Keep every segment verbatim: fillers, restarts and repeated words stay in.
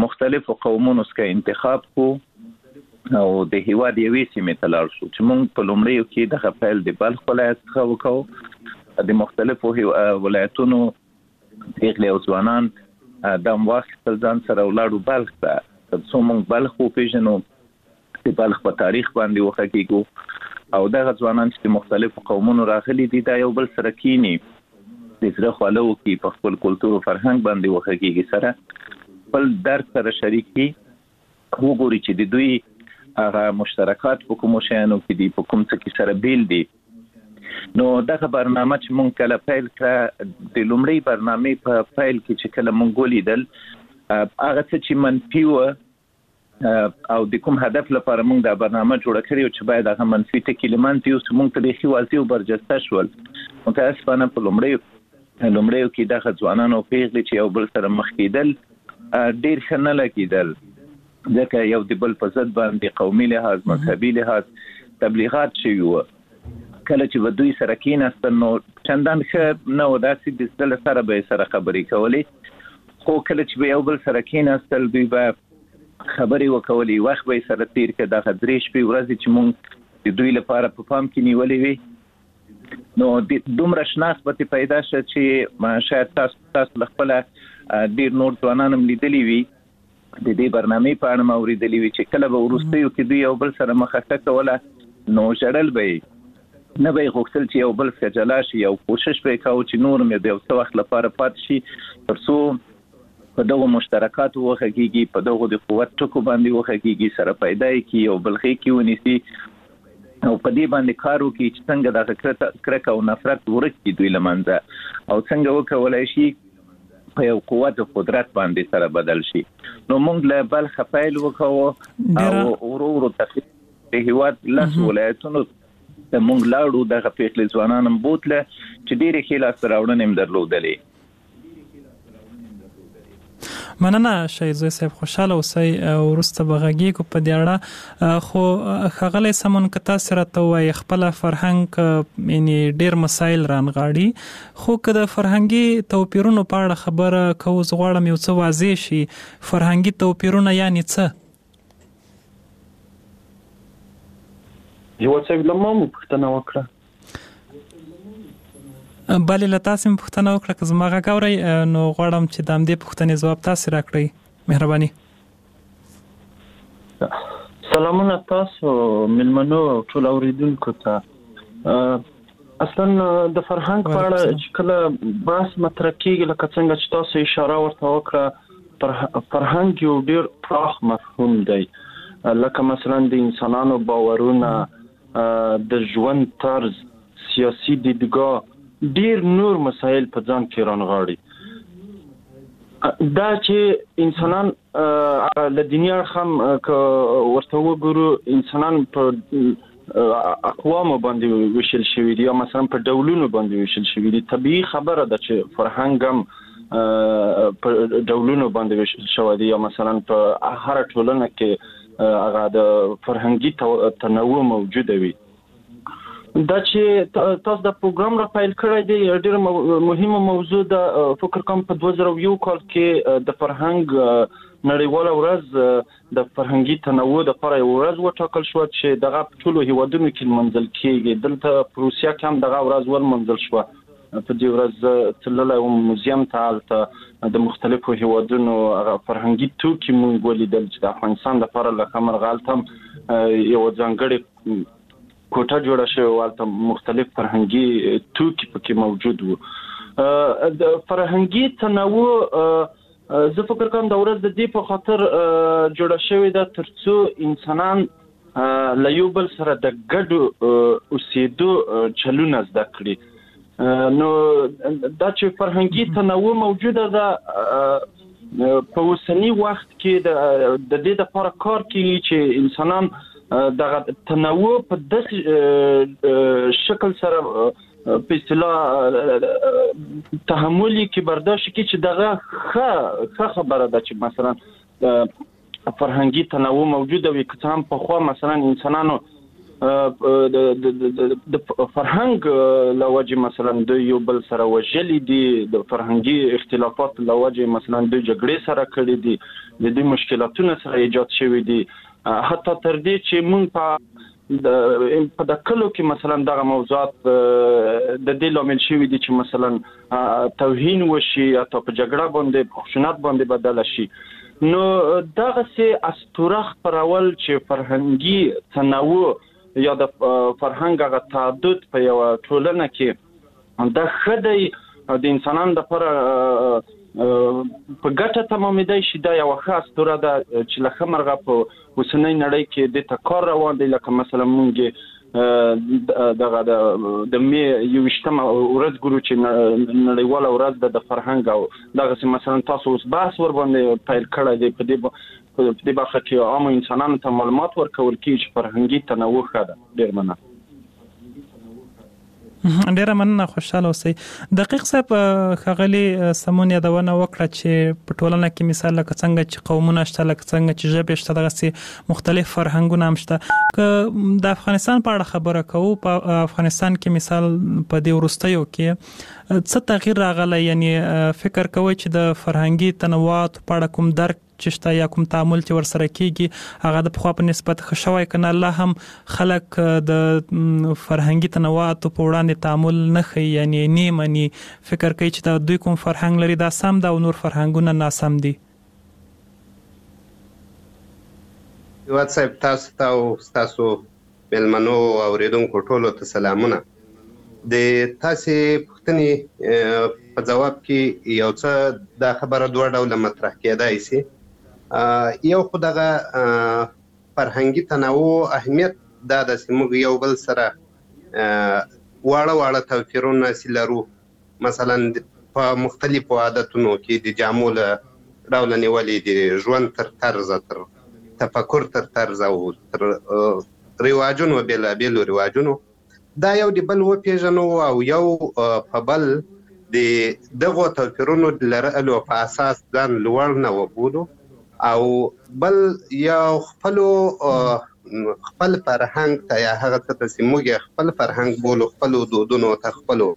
مختلفو قومونو څخه انتخاب کو او د هیواد یوې سیمې ته لاړ شو چې موږ په لومړیو کې دغه پیل د بلخ ولایت څخه وکړو. د مختلفو ولایتونو پیغلې او ځوانان د واخیستل ځان سره ولاړو بلخ ته، تر څو موږ بلخ وپېژنو، د بلخ په تاریخ باندې وغږیږو او دغه ځوانان چې مختلفو قومونو راغلي دي دا یو بل سره کینی، د زړه خواله وکړي، په خپل کلتور او فرهنګ باندې وغږیږي، سره خپل درد سره شریک کړي، وګوري چې د دوی هغه مشترکات په کومو شیانو کې دي، په کوم څه کې سره بیل دي. نو دغه برنامه چې مونږ کله پیل کړه، د لومړۍ برنامې په پیل کې چې کله مونږ ولیدل هغه څه چې منفي و او د کوم هدف لپاره مونږ دا برنامه جوړه کړې و چې باید هغه منفي ټکي له منځه یوسو، مونږ ته بیخي واضح او برجسته شول. متاسفانه په لومړیو لومړیو کې دغه ځوانان او پیغلې چې یو بل سره مخ کېدل ډېر ښه نه لګېدل، ځکه یو د بل په ضد باندې قومي لحاظ، مذهبي لحاظ تبلیغات شوي وو. کله چې به دوی سره کېناستل نو چندان ښه نه و، داسې د زړه سره به یې سره خبرې کولې، خو کله چې به یو بل سره کېناستل دوی به خبرې وکولې، وخت به یې سره تېر کړه. دغه درې شپې ورځې چې مونږ د دوی لپاره په پام کې نیولې وي، نو د دومره شناخت پیدا شه چې شاید تاسو تاسو له خپله ډېر نور ځوانان هم لیدلي وي، د دې برنامې په اړه اوریدلي وي چې کله به وروستیو کې دوی یو بل سره مخه کوله نو ژړل به یې، نه به یې غوښتل چې یو بل څخه جلا شي، یو کوشش به یې کاوه چې نور مې د یو څه وخت لپاره پاتې شي تر څو په دغو مشترکاتو وغږیږي، په دغو د قوت ټکو باندې وغږیږي، سره پیدا یې کړي، یو بل غېږ کې ونیسي او په دې باندې کار وکړي چې څنګه دغه کرکه او نفرت ورک کړي دوی له منځه، او څنګه وکولای شي په یو قوت او قدرت باندې سره بدل شي. نو موږ له بلخ پیل وکړو او ورو ورو د هیواد لس ولایتونو ته موږ لاړو، دغه پیغلې ځوانان هم بوتله چې ډېرې ښې لاسته راوړنې هم درلودلې. مننه شهید زوی صاحب، خوشاله اوسئ، وروسته به غږیږو په دې اړه. خو ښاغلی سمون که تاسې راته ووایئ خپله فرهنګ یعنې ډېر مسایل رانغاړي، خو که د فرهنګي توپیرونو په اړه خبره کوو، زه غواړم یو څه واضح شي. فرهنګي توپیرونه یعنې څه؟ یوه څه له ما مو پوښتنه وکړه. بلې له تاسې مې پوښتنه وکړه، که زما غږ اورئ نو غواړم چې د همدې پوښتنې ځواب تاسې راکړئ، مهرباني. سلامونه تاسو مېلمنو او ټول اورېدونکو ته. اصلا د فرهنګ په اړه چې کله بحث مطرح کېږي، لکه څنګه چې تاسو اشاره ورته وکړه، فرهنګ یو ډېر پراخ مفهوم دی، لکه مثلا د انسانانو باورونه، د ژوند طرز، سیاسي دیدګاه، ډیر نور مسایل په ځان کې رانغاړي. دا چې انسانان له دیني اړخ هم که ورته وګورو، انسانان په اقوامو باندې ویشل شوي دي، یا مثلا په ډولونو باندې ویشل شوي دي. طبیعي خبره ده چې فرهنګ هم په ډولونو باندې ویشل شوی دی، یا مثلا په هر ټولنه کې هغه د فرهنګي تنوع موجوده وي. دا چې تاسو د پروګرام را پیل کړی دی ډېره مهمه موضوع ده. فکر کوم په دوه زره یو کال کې د فرهنګ نړیواله ورځ د فرهنګي تنوع دپاره یوه ورځ وټاکل شوه چې دغه په ټولو هیوادونو کې لمانځل کېږي. دلته په روسیه کې هم دغه ورځ ولمانځل شوه. په دې ورځ تللی وم موزیم ته، هلته د مختلفو هیوادونو هغه فرهنګي توکي موږ ولیدل چې د افغانستان دپاره لکه امر هلته هم یوه ځانګړې کوټه جوړه شوې وه، هلته مختلف فرهنګي توکي پکې موجود وو. د فرهنګي تنوع زه فکر کوم د ورځ د دې په خاطر جوړه شوې ده تر څو انسانان له یو بل سره د ګډو اوسېدو چلونه زده کړي. نو دا چې فرهنګي تنوع موجوده ده، په اوسني وخت کې د دې دپاره کار کوي چې انسانان دغه تنوع په داسې شکل سره په اصطلاح تحمل کې برداشت کړي چې دغه ښه ښه خبره ده چې مثلا فرهنګي تنوع موجوده وي. که څه هم پخوا مثلا انسانانو د فرهنګ لوجه مثلا د یو بل سره وجلی دي د فرهنګي اختلافات لوجه مثلا د جګړې سره کړي دي د دې مشکلاتونو سره ایجاد شوي دي حتی تر دې چې مونږ په په د کلو کې مثلا دغه موضوعات د دې لامل شوي دي چې مثلا توهین وشي یا په جګړه باندې په خشونت باندې بدل شي نو دغه سي اسطوره خپرول چې فرهنګي تنوع یا د فرهنګ غو تعدد په یو ټولنه کې د خدای د انسانانو لپاره په ګټه تمامېدای شي دا یو ښه اسطوره ده چې لکه مرغه په اوسنۍ نړۍ کې د تکار روان دی لکه مثلا مونږ دغه د می یوشتمه ورځ ګورو چې نړیواله ورځ ده د فرهنګ او دغه مثلا تاسو اوس بحث ور باندې پیل کړی دی په دې په دې برخه کې عام انسانانو ته معلومات ورکول کیږي چې فرهنګي تنوع ښه ده. ډېر مننه. ډیره مننه خوشاله اوسئ. دقیق صاحب خغلی سمون یادونه وکړه چې په ټولنه کې مثال لکه څنګه چې قومونه شته لکه څنګه چې ژبې شته دغه سي مختلف فرهنګونه هم شته که د افغانستان په اړه خبره کوو په افغانستان کې مثال په دې وروستیو کې څه تغییر راغلی یعنی فکر کوئ چې د فرهنګي تنوعات په اړه کوم درک چې شته یا کوم تعامل چې ورسره کیږي هغه د پخوا په نسبت ښه شوی کنه الله هم خلک د فرهنګي تنوعات په وړاندې تعامل نه کوي یعنی نیمني فکر کوي چې دا دوی کوم فرهنګ لري دا سم ده او نور فرهنګونه ناسم دي. یو صاحب تاسو ته تاسو بلمنو اوریدونکو ټولو ته سلامونه. د تاسو پوښتنې په جواب کې یو څه دا خبره دوه ډوله مطرح کېدای شي. یو خو دغه فرهنګي تنوع اهمیت دا د موږ یو بل سره واړه واړه توپیرونه لرو مثلا په مختلفو عادتونو کې د جامو له ډوله نیولې د ژوند تر طرز تر تفکر تر طرز او تر رواجونو بېلابېلو رواجونو دا یو د بل وپېژنو او یو په بل د دغو توپیرونو لرلو په اساس ځان لوړ نه وبولو او بل یو خپلو خپل فرهنګ ته یا هغه څه ته چې موږ خپل فرهنګ بولو خپلو دودونو ته خپلو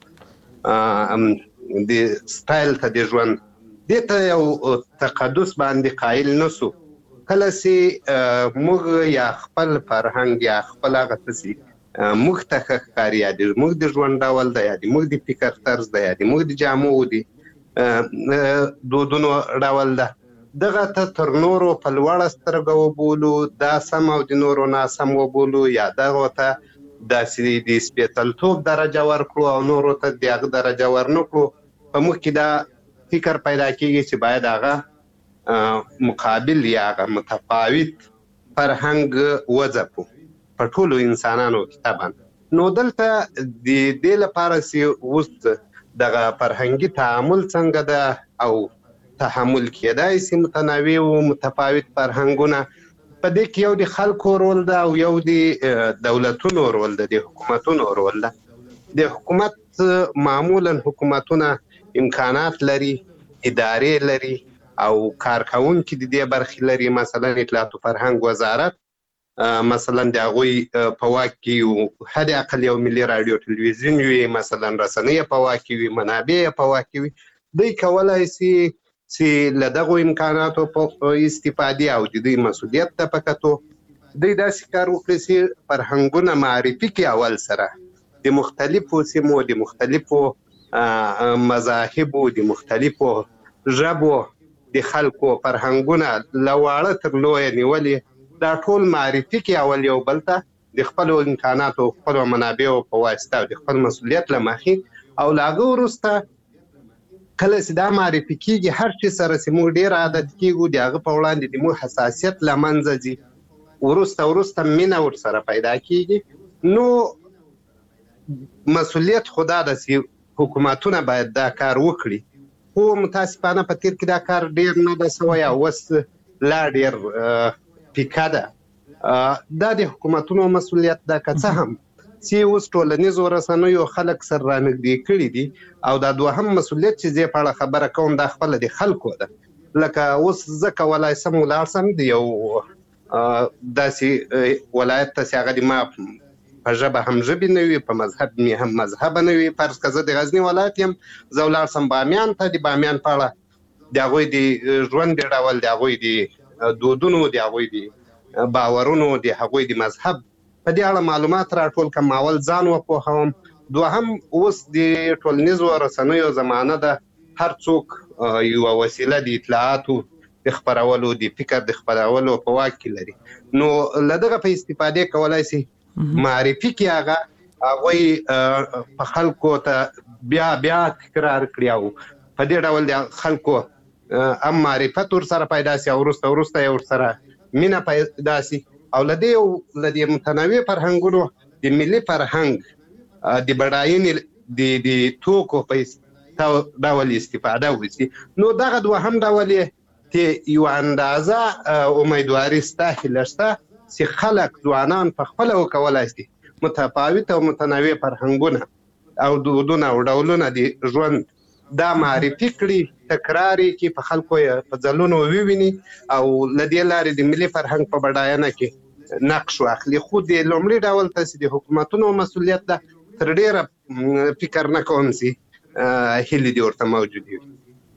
د سټایل ته د ژوند دې ته یو تقدس باندې قایل نه سو کله چې موږ یا خپل فرهنګ یا خپل هغه څه موږ ته ښکاري یا د موږ د ژوند ډول دی یا د موږ د فکر طرز دی یا د موږ د جامو د دودونو ډول ده دغه ته تر نورو په لوړه سترګه وبولو دا سم او د نورو ناسم وبولو یا دغه ته داسې د سپېڅلتوب درجه ورکړو او نورو ته د هغه درجه ورنکړو په موږ کې دا فکر پیدا کېږي چې باید هغه مقابل یا هغه متفاوت فرهنګ وځپو په ټولو انسانانو کې طبعا نو دلته د دې لپاره چې اوس دغه فرهنګي تعامل څنګه ده او تحمل کېدای شي متنوع او متفاوت فرهنګونه په دې کې یو د خلکو رول ده او یو د دولتونو رول ده د حکومتونو رول ده. د حکومت معمولا حکومتونه امکانات لري ادارې لري او کارکونکي د دې برخې لري مثلا اطلاعات او فرهنګ وزارت مثلا د هغوی په واک کې حد اقل یو ملي رادیو تلویزیون وي مثلا رسنۍ په واک کې وي منابع په واک کې وي دوی کولای شي چې له دغو امکاناتو په استفادې او د دوی مسؤلیت ته په کتو دوی داسې کار وکړي چې فرهنګونه معرفي کړي اول سره د مختلفو سیمو د مختلفو مذاهبو د مختلفو ژبو د خلکو فرهنګونه له واړه تر لویه نیولې دا ټول معرفي کړي اول یو بل ته د خپلو امکاناتو خپلو منابعو په واسطه او د خپل مسؤلیت له مخې او له هغه وروسته کله چې دا معرفي کېږي هر شي سره چې موږ ډېر عادت کېږو د هغه په وړاندې د موږ حساسیت له منځه ځي وروسته وروسته مینه ورسره پیدا کېږي نو مسؤلیت خو دا ده چې حکومتونه باید دا کار وکړي خو متاسفانه په تیر کې دا کار ډېر نه ده سوی او اوس لا ډېر پیکه ده دا د حکومتونو مسؤلیت ده که څه هم چې اوس ټولنیزو رسنیو خلک سره رانږدې کړي دي او دا دوهم مسؤلیت چې زه په اړه خبره کوم دا خپله د خلکو ده لکه اوس زه کولی سم ولاړ سم د یو داسې ولایت ته چې هغه د ما په ژبه هم ژبې نه وي، په مذهب مې هم مذهب نه وي. فرض که زه د غزني ولایت یم، زه ولاړ سم بامیان ته، د بامیان په اړه د هغوی د ژوند ډول، د هغوی د دودونو، د هغوی د باورونو، د هغوی د مذهب په دې اړه معلومات راټول کړم. اول ځان وپوهوم، دوهم اوس د ټولنیزو رسنیو زمانه ده، هر څوک یوه وسیله د اطلاعاتو د خپرولو، د فکر د خپرولو په واک کې لري. نو له دغه په استفادې کولی شي معرفي کې هغه هغوی په خلکو ته بیا بیا تکرار کړي او په دې ډول د خلکو هم معرفت ورسره پیدا شي او وروسته وروسته یې ورسره مینه پیدا شي. او له دې له دې متنوع فرهنګونو د ملي فرهنګ د بډاینې د توکو په ډول استفاده وشي. نو دغه دوهم ډول یې چې یوه اندازه امیدواري شته، هیله شته چې خلک ځوانان په خپله وکولی شي متفاوت او متنوع فرهنګونه او دودونه او ډولونه د ژوند دا معرفي کړي، تکرار یې کړي، په خلکو یې په ځلونو وویني او له دې لارې د ملي فرهنګ په بډاینه کې نقش واخلي. خو د لومړي ډول ته چې د حکومتونو مسؤلیت ده، تر ډېره فکر نه کوم چې هیلې دې ورته موجودې وي.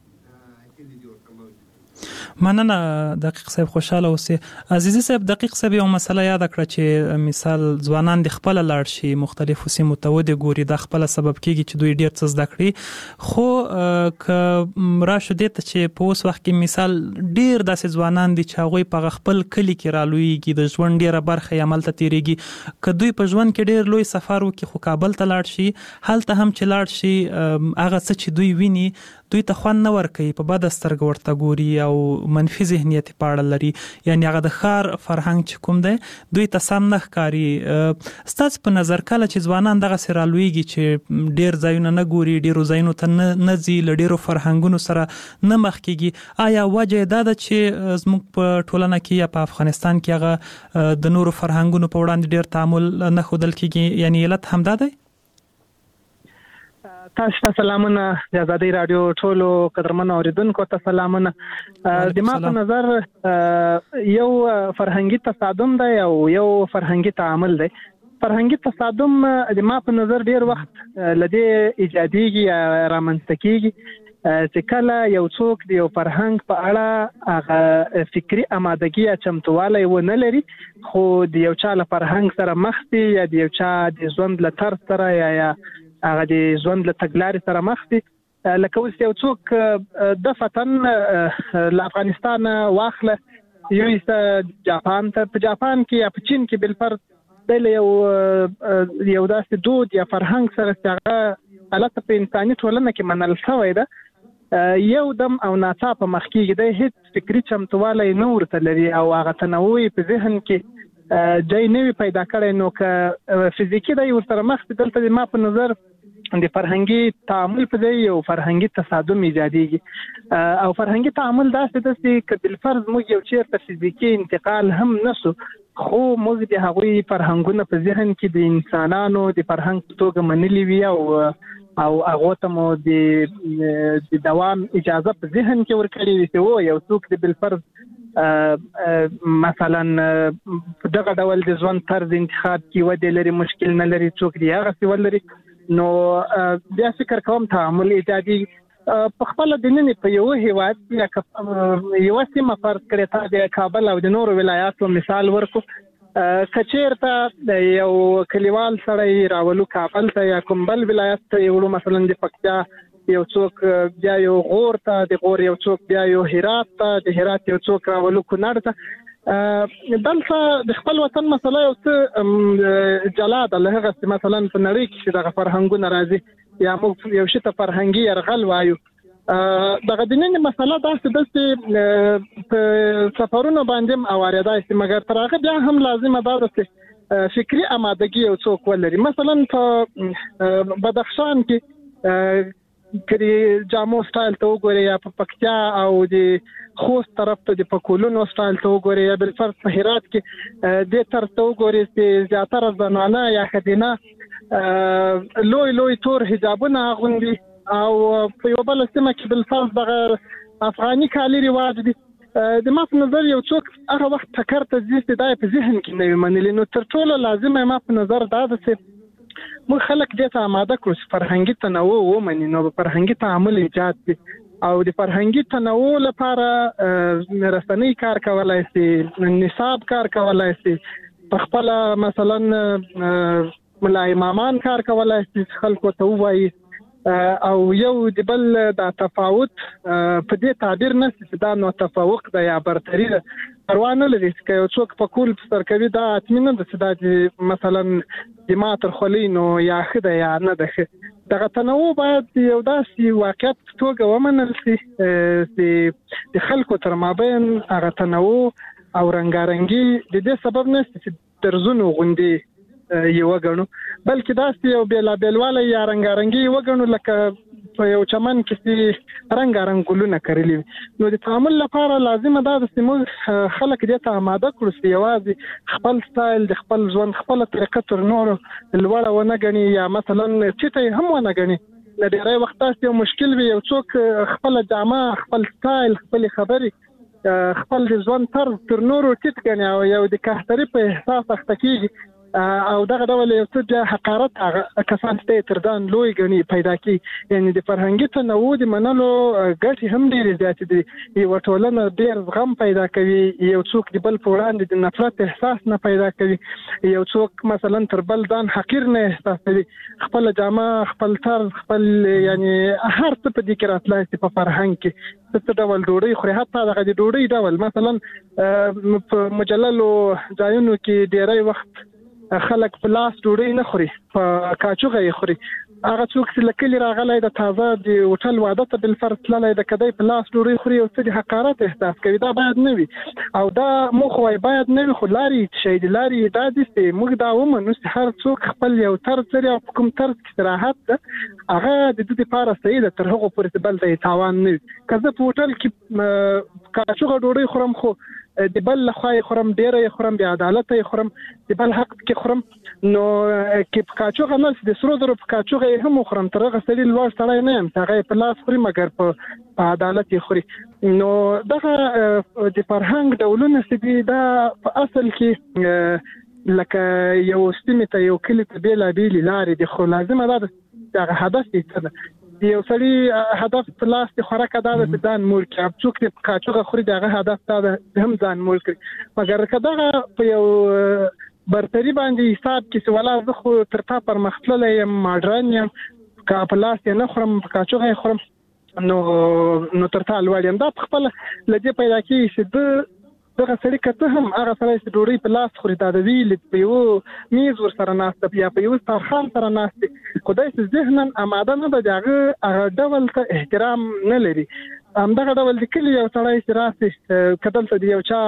مننه دقیق صاحب، خوشاله اوسئ. عزیزي صاحب، دقیق صاحب یو مسله یاد کړه چې مثال ځوانان د خپل لاړ شي مختلفو سیمو ته ودې ګوري، دا خپل سبب کیږي چې دوی ډیر څه زده کړي. خو که راشو دې ته چې په اوس وخت کې مثال ډیر داسې ځوانان دي چې هغوی په خپل کلي کې رالویږي، د ژوند ډیره برخه یې عمل ته تیریږي. که دوی په ژوند کې ډیر لوی سفر وکړي خو کابل ته لاړ شي، هلته هم چې لاړ شي هغه څه چې دوی ویني دوی ته خوند نه ورکوي، په بده سترګه ورته ګوري او منفي ذهنیت په اړه لري. یعنی هغه د ښار فرهنګ چې کوم دی دوی ته سم نه ښکاري. ستاسو په نظر کله چې ځوانان دغسې رالویږي چې ډیر ځایونه نه ګوري، ډیرو ځایونو ته نه ځي، له ډیرو فرهنګونو سره نه مخ کېږي، آیا وجه یې دا ده چې زموږ په ټولنه کې یا په افغانستان کې هغه د نورو فرهنګونو په وړاندې ډیر تعامل نه ښودل کېږي؟ یعنی علت همدا دی؟ تاسو ته سلامونه، د آزادۍ راډیو ټولو قدرمنو اوریدونکو ته سلامونه. د ما په نظر یو فرهنګي تصادم دی او یو فرهنګي تعامل دی. فرهنګي تصادم د ما په نظر ډیر وخت لدې ایجادېږي یا رامنځته کېږي چې کله یو څوک د یو فرهنګ په اړه هغه فکري آمادګي یا چمتووالی ونه لري، خو د یو چا له فرهنګ سره مخ دي یا د یو چا د ژوند له طرز سره یا یا هغه د ژوند له تګلارې سره مخ دي. لکه اوس یو څوک د فتن له افغانستان واخله یویسته جاپان ته، په جاپان کې یا په چین کې بالفرض دی له یو یو داسې دود یا فرهنګ سره چې هغه هلته په انساني ټولنه کې منل شوی ده، یو دم او ناڅاپه مخ کېږي، دی هېڅ فکري چمتوالی نه ورته لري او هغه تنوع په ذهن کې ځای نه وي پیدا کړی. نو که فزیکي دی ورسره مخ دي، دلته د ما په نظر د فرهنګي تعامل په ځای یو فرهنګي تصادم ایجادېږي. او فرهنګي تعامل داسې ده چې که بالفرض موږ یو چېرته فزیکي انتقال هم نسو، خو موږ د هغوی فرهنګونه په ذهن کې د انسانانو د فرهنګ په توګه منلي وي او او هغو ته مو د دوام اجازه په ذهن کې ورکړې وي چې او یو څوک د بالفرض مثلا دغه ډول د ژوند طرز انتخاب کې ودې لري، مشکل نه لري، څوک دی هغسې ولري. نو بیا فکر کوم تعامل ایجادي په خپله د نن په یو هیواد یا یوه سیمه فرض کړې تا د کابل او د نورو ولایاتو مثال ورکو، که چېرته یو کلیوال سړی راولو کابل ته یا کوم بل ولایت ته یې وړو، مثلا د پکتیا یو څوک بیا یو غور ته، د غور یو څوک بیا یو هرات ته، د هرات یو څوک راولو کونړ ته، دلته د خپل وطن مسله یو څه جلا ده له هغه چې مثلا په نړۍ کې چې دغه فرهنګونه راځي یا موږ یو شي ته فرهنګي یرغل وایو. دغه د نن مسله داسې ده چې په سفرونو باندې هم اوارېدای شي، مګر تر هغه بیا هم لازمه ده چې فکري آمادګي یو څوک ولري. مثلا په بدخشان کې کړي جامو سټایل ته وګورئ یا په پکتیا او د خوست طرف ته د پکولونو سټایل ته وګورئ یا بالفرض په هرات کې دې طرف ته وګورئ چې زیاتره زنانه یا ښځینه لوی لوی تور حجابونه اغوندي او په یو بله سیمه کې بالفرض دغه افغاني کالي رواج دي. د ما په نظر یو څوک هغه وخت ټکر ته ځي چې دا په ذهن کې نه وي منلي، نو تر ټولو لازمه ما په نظر دا ده چې موږ خلک دې ته آماده کړو چې فرهنګي تنوع ومني، نو فرهنګي تعامل ایجاد کړي او د فرهنګي تنوع لپاره رسنۍ کار کولای شي، نصاب کار کولای شي، په خپل مثلا ملا امامان کار کولای شي خلکو ته وایي او یو د بل د تفاوت په دې تعبیر نه چې دا نو تفوق ده یا برتري ده پروا نه لري چې یو څوک په کول سر کوي دا اطمینان ده چې دا مثلا د ماتر خلینو یا خده یا نه ده. دغه تنوع باید یو داسې واقعیت توګه ومنل شي چې د خلکو تر مابین هغه تنوع او رنګارنګي د دې سبب نه چې درزونو غوندي یو وګڼو، بلکې داسې یو بیلا بیلواله یا رنګارنګي وګڼو لکه په یو چمن کې چې رنګارنګ ګلونه کرلي. نو د تعامل لپاره لازمه ده چې موږ خلک دې ته آماده کړو چې یوازې خپل سټایل د خپل ژوند خپل طریقه تر نورو لوړه ونه ګڼي یا مثلا چیته هم ونه ګڼي. د ډېری وخت تاسو یو مشکل وي یو څوک خپل جامه خپل سټایل خپل خبرې خپل د ژوند طرز تر نورو ټیټ ګڼي او یو د قهرۍ په احساس اخته کېږي او دغه ډول یو څه حقارت هغه کسان ته تر ځان لوی غني پیدا کی. یعنی د فرهنګي تنوع د منلو ګټې هم ډېرې زیاتې دي. یو ټولنه ډېر زغم پیدا کوي، یو څوک د بل په وړاندې د نفرت احساس نه پیدا کوي، یو څوک مثلا تر بل ځان حقیر نه احساسوي، خپل جامه خپل طرز خپل یعنی هر څه په دې کې راتلای شي په فرهنګ کې څه ډول ډوډۍ خوري، حتی دغه د ډوډۍ ډول مثلا په مجللو ځایونو کې ډېری وخت خلک په لاس ډوډۍ نه خوري، په کاچوغه یې خوري. هغه څوک چې لکلی راغلی د تازه د هوټل واده ته بالفرض تللی د کدی په لاس ډوډۍ خوري او څه د حقارت احساس کوي، دا باید نه وي او دا موږ وایي باید نه وي، خو لارې شي د لارې دا دي چې موږ دا ومنو چې هر څوک خپل یو طرز لري او په کوم طرز کې راحت ده هغه د دې لپاره صحیح ده، تر هغو پورې بل ته تاوان نه وي. که زه په هوټل کې کاچوغه ډوډۍ خورم خو د بل لخوا یې خورم، ډېره یې خورم، بې عدالته یې خورم، د بل حق کې خورم، نو کې په کاچوغه نه د سرو زرو په کاچوغه یې هم وخورم، تر هغه سړي لوړ سړی نه یم چې هغه یې په لاس خوري مګر په عدالت یې خوري. نو دغه د فرهنګ ډولونه چې دي دا په اصل کې لکه یو سیمې ته یو کلي ته بېلابېلې لارې دي، خو لازمه ده چې هغه هدف یې څه ده. یو سړي هدف په لاس د خوراک دا ده چې ځان موړ کړي، څوک چې کاچوغه خوري دغه هدف دا ده هم ځان موړ کړي. مګر که دغه په یو برتري باندې حساب کې چې ولا زه خو تر تا پرمختللی یم ماډرن یم که په لاس یې نه خورم په کاچوغه یې خورم نو نو تر تا لوړ یم، دا په خپله له دې پیدا کېږي چې ده دغه سړي که ته هم هغه سړی چې ډوډۍ په لاس خوري دا د ویلې په یوه میز ورسره ناسته یا په یوه سترخوان سره ناست خو دی چې ذهنا اماده نه ده د هغه هغه ډول ته احترام نه لري. همدغه ډول د کلي یو سړی چې راسي که دلته د یو چا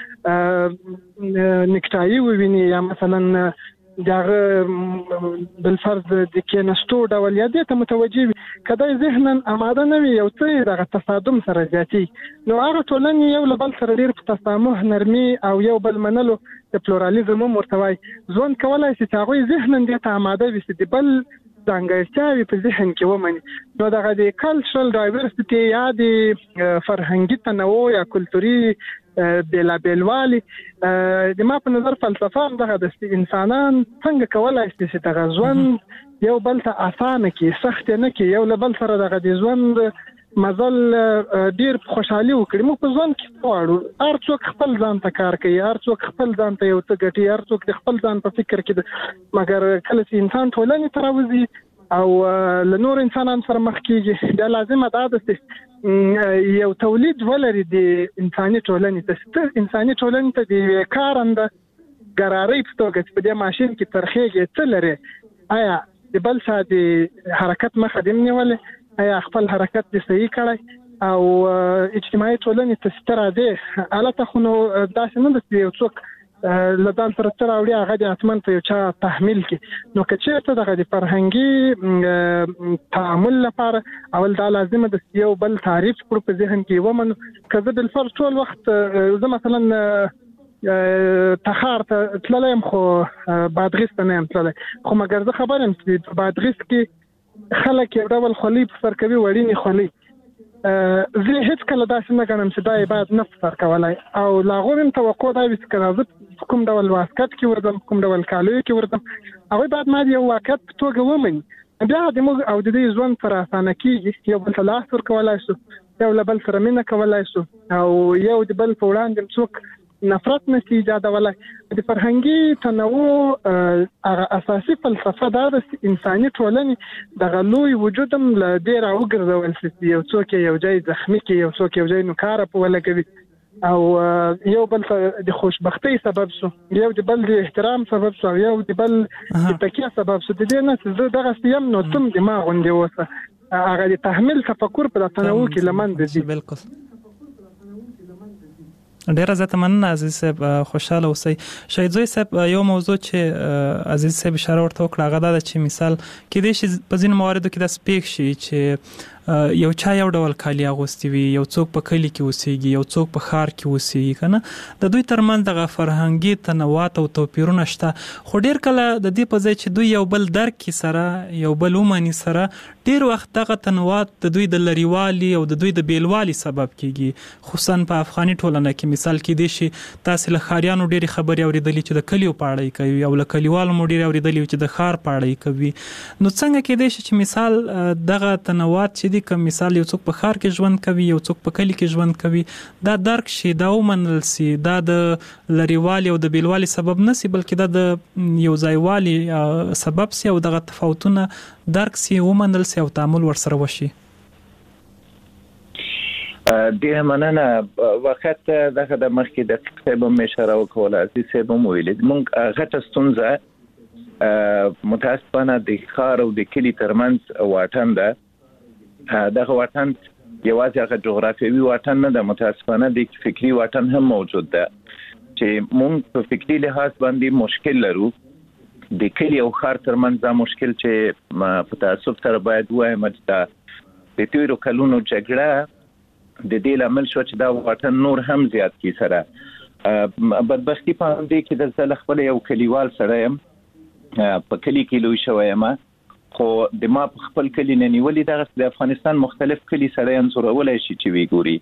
نکټایي وویني یا مثلا د هغه بالفرض د کېناستو ډول یا دې ته متوجه وي، که دی ذهنا اماده نه وي یو څه دغه تصادم سره زیاتي، نو هغه ټولنې یو له بل سره ډېر په تسامح نرمي او یو بل منلو د پلورالېزم هم ورته وایي ژوند کولی شي چې هغوی ذهنا دې ته اماده وي چې د بل ځانګړتیاوې په ذهن کې ومني. نو دغه د کلچرل ډایورسټي یا د فرهنګي تنوع یا کلتوري بېلابېلوالي د ما په نظر فلسفه هم دغه د انسانان څنګه کولی شي چې دغه ژوند یو بل ته اسانه کړي، سخت یې نه کړي، یو له بل سره دغه د ژوند مزل ډېر خوشحالي وکړي. موږ په ژوند کې غواړو هر څوک خپل ځان ته کار کوي، هر څوک خپل ځان ته یو څه ګټي، هر څوک د خپل ځان په فکر کې ده، مګر کله چې انسان ټولنې ته راوځي او له نور انسانانو سره مخ کېږي دا لازمه ده چې یو تولید ولري د انساني ټولنې ته، انساني ټولنې ته د یوې کارنده ګرارۍ په توګه چې په دې ماشین کې ترخېږي څه لري، آیا د بل چا د حرکت مخه دې نیولې، آیا خپل حرکت دې صحیح کړی او اجتماعي ټولنې ته چې ته راځې هلته خو نو داسې نه ده چې یو څوک له ځان سره څه راوړي هغه دې حتما په یو چا تحمیل کړي. نو که چېرته دغه د فرهنګي تعامل لپاره اول دا لازمه ده چې یو بل تعریف کړو په ذهن کې ومنو. که زه بالفرض ټول وخت زه مثلا تخار ته تللی یم خو بادغیس ته نه یم تللی، خو مګر زه خبر یم چې په بادغیس کې خلک یو ډول خولۍ په سر کوي، وړینې خولۍ، زه هیڅ کله داسې نه ګڼم چې دا باید نه فسر کولای او لا غوښم توقع دا وي چې راځي کوم ډول واسکټ کې ورځم کوم ډول کالو کې ورځم هغه بعد ما یو واقعیت په توګه ومني بیا د موږ او د دې ژوند پر اسانه کېږي یو بل ته لاس ورکولای شو یو له بل سره مینه کولای شو او یو د بل په وړاندې څوک نفرت نشي ایجادولای د فرهنګي تنوع هغه اساسي فلسفه دا د انساني ټولنې د غلوی وجودم له ډیر اوګرځول شي یو څوک یو ځای زخمی کې یو څوک یو ځای نو کار په ولګوي او یو بل د خوشبختی سبب شو یو د بل د احترام سبب شو یو د بل د تکیه سبب شو د دې نه زه دغه سیم نو تم دماغ غونډه وسه هغه د تحمل تفکر په تنوع کې لمن دي بالکل ډیره زیاته مننه عزیز صاحب خوشاله اوسئ شهید زوی صاحب یو موضوع چې عزیز صاحب اشاره ورته وکړه هغه دا چې مثال کې د شي په ځینو مواردو کې د سپیک شي چې یو چا یو ډول کالی اغوستي وي یو څوک په کلی کې اوسېږي یو څوک په ښار کې اوسېږي کنه د دوی ترمنځ دغه فرهنګي تنوعات او توپیرونه شته خو ډیر کله د دې په ځای چې دوی یو بل درک کې سره یو بل ومني سره ډیر وخت دغه تنوعات د دوی د لریوالي او د دوی د بیلوالي سبب کیږي خصوصا په افغاني ټولنه کې مثال کې دي چې تاسو له خاریانو ډېری خبرې اورېدلې چې د کلیو په اړه کوي او له کلیوالو مو ډېری اورېدلې چې د ښار په اړه کوي نو څنګه کې دي چې مثال دغه تنوعات چې دي کوم مثال یو څوک په ښار کې ژوند کوي یو څوک په کلی کې ژوند کوي دا درک شي دا ومنل سي دا د لریوالي او د بیلوالي سبب نه سي بلکې دا د یو ځایوالي سبب سي او دغه تفاوتونه درک سي ومنل سي او تعامل ورسره وشي د مننه وخت دغه د مخکې د کتاب مشره وکوله چې سبب مو ویل مونږ غټه ستونزه متاسفانه د ښار او د کلی ترمنځ واټن ده دغه واټن یوازې هغه جغرافیوي واټن نه ده متاسفانه د فکری واټن هم موجود ده چې مونږ په فکری لحاظ باندې مشکل لرو د کلی او ښار ترمنځ دا مشکل چې په تاسف سره باید وایم چې د تیرو کلونو جګړه د دې لامل شو چې دا واټن نور هم زیات کی سره بدبختی په دې کې د زل خپل یو کلیوال سره يم په کلی کې لوي شوم خو د ما په خپل کلی نه نیولې دغه د افغانستان مختلف کلی سره انځورولای شي چې وی ګوري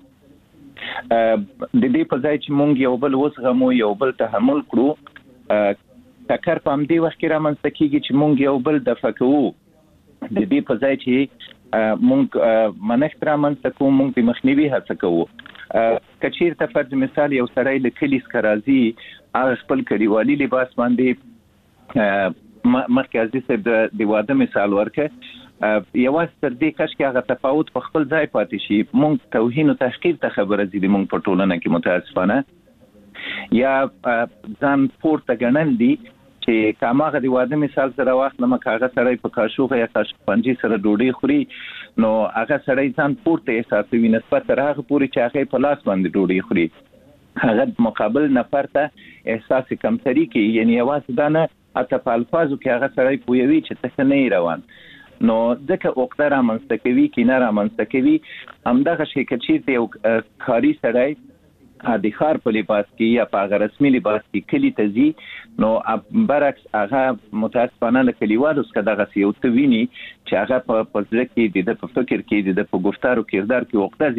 د دې په ځای چې مونږ یو بل وسغمو یو بل تحمل کړو تکر په دې وخت کې رامنځته کیږي چې مونږ یو بل دفع کوو د دې په ځای چې مونږ منښت رامنځته کوو مونږ د مخنیوي هڅه کوو کچیر ته فرض مثال یو سړی له کلی څخه راځي هغه خپل کلیوالي لباس باندې مخکې عزیز صاحب د واده مثال ورکه یوازې تر دې کش کې هغه تفاوت په خپل ځای پاتې شي مونږ توهین او تحقیر ته خبره دي مونږ په ټولنه کې متاسفانه یا ځان پورته ګڼل دي چې کاماغه د واده مثال سره واخلم کاغه سړی په کاشوغه یا کاشپنجي سره ډوډۍ خوري نو هغه سړی ځان پورته احساسوي نسبت تر هغه پورې چې هغه په لاس باندې ډوډۍ خوري هغه مقابل نفر ته احساس کمتري کوي یعنی یوازې دا نه اته په الفاظو کې هغه سړی پویوي چې څه نه روان نو ځکه وقته رامنځته کوي کې نه رامنځته کوي همدغه شي چې یو کاري سړی د ښار په لباس کې یا په هغه رسمي لباس کې کلی ته ځي نو برعکس هغه متاسفانه له کلیوالو څخه دغه یو څه ویني چې هغه په پزړه کې د په فکر کې د په گفتار او کردار کې وقته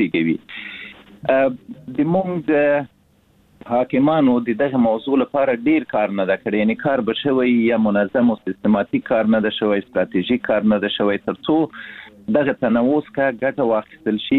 زیږوي د مونږ حاکمانو د دغه موضوع لپاره ډیر کار نه دا کړی یعنی کار به شوی یا منظم او سیستماتیک کار نه ده شوی استراتیژیک کار نه ده شوی ترڅو دغه تنوع څخه ګټه واخیستل شي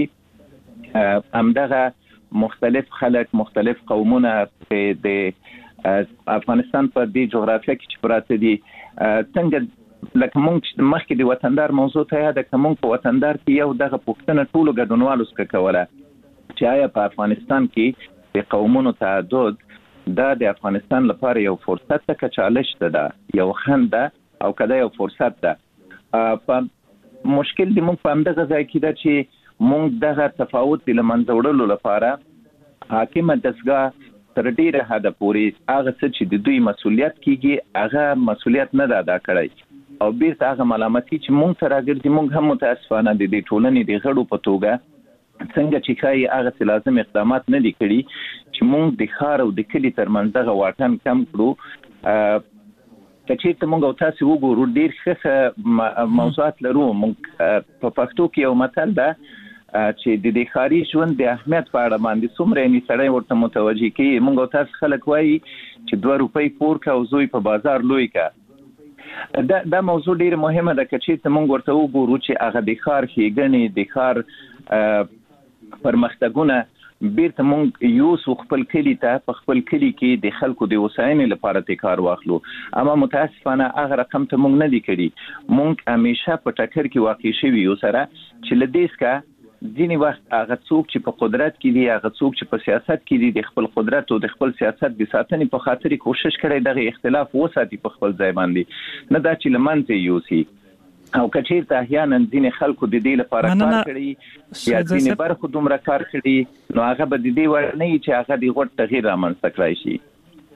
همدغه مختلف خلک مختلف قومونه د افغانستان په دې جغرافیه کې چې پراته دي څنګه لکه مونږ مخکې د وطندار موضوع ته یاد کوم په وطندار کې یو دغه پوښتنه ټولو ګډونوالو څخه کوله چې آیا په افغانستان کې د قومونو تعدد دا د افغانستان لپاره یو فرصت ته چالش ده یو خنده او کدا یو فرصت ده په مشکل د مونږ په همدغه ځای کې ده چې مونږ دغه تفاوت د لمنځه وړلو لپاره حاکم دستګاه تر ډیره حد پورې هغه څه چې د دوی مسولیت کیږي هغه مسولیت نه ادا کړی او بیرته هغه ملامتي چې مونږ سره راګرځي مونږ هم متاسفانه د دې ټولنې د غړو په توګه څنګه چې کای هغه لازم اقدامات نه لیکلي چې مونږ د ښار او د کلی ترمنځ دغه واټن کم کړو کچې ته مونږ او تاسو وګورو ډیر ښه موضوعات لرو مونږ په پښتو کې یو متل ده چې د دې ښاري ژوند د اهمیت په اړه باندې څومره یې سړی ورته متوجه کوي. موږ تاسو خلک وایي چې دوه روپۍ پور کا او زوی په بازار لوی کا. دا دا موضوع ډیره مهمه ده چې موږ ورته وګورو چې هغه د ښار ښېګڼې د ښار پرمختګونه بیرته موږ یو خپل کلی ته په خپل کلی کې د خلکو د وسایلو لپاره ته کار واخلو. اما متاسفانه هغه رقم ته موږ نه دی کړی. موږ همیشه په ټکر کې واقع شوي یو سره چې لدیسکا ځینې وخت هغه څوک چې په قدرت کې دي، هغه څوک چې په سیاست کې دي، د خپل قدرت او د خپل سیاست د ساتنې په خاطر کوشش کړي دغه اختلاف وساتي په خپل ځای باندې، نه دا چې لمنځه یوسي. او کچېرته احیانا ځینې خلکو د دې لپاره کار کړي یا ځینې برخو دومره کار کړي، نو هغه به د دې وړ نه وي چې هغه د غوټ تغییر رامنځته کړی شي.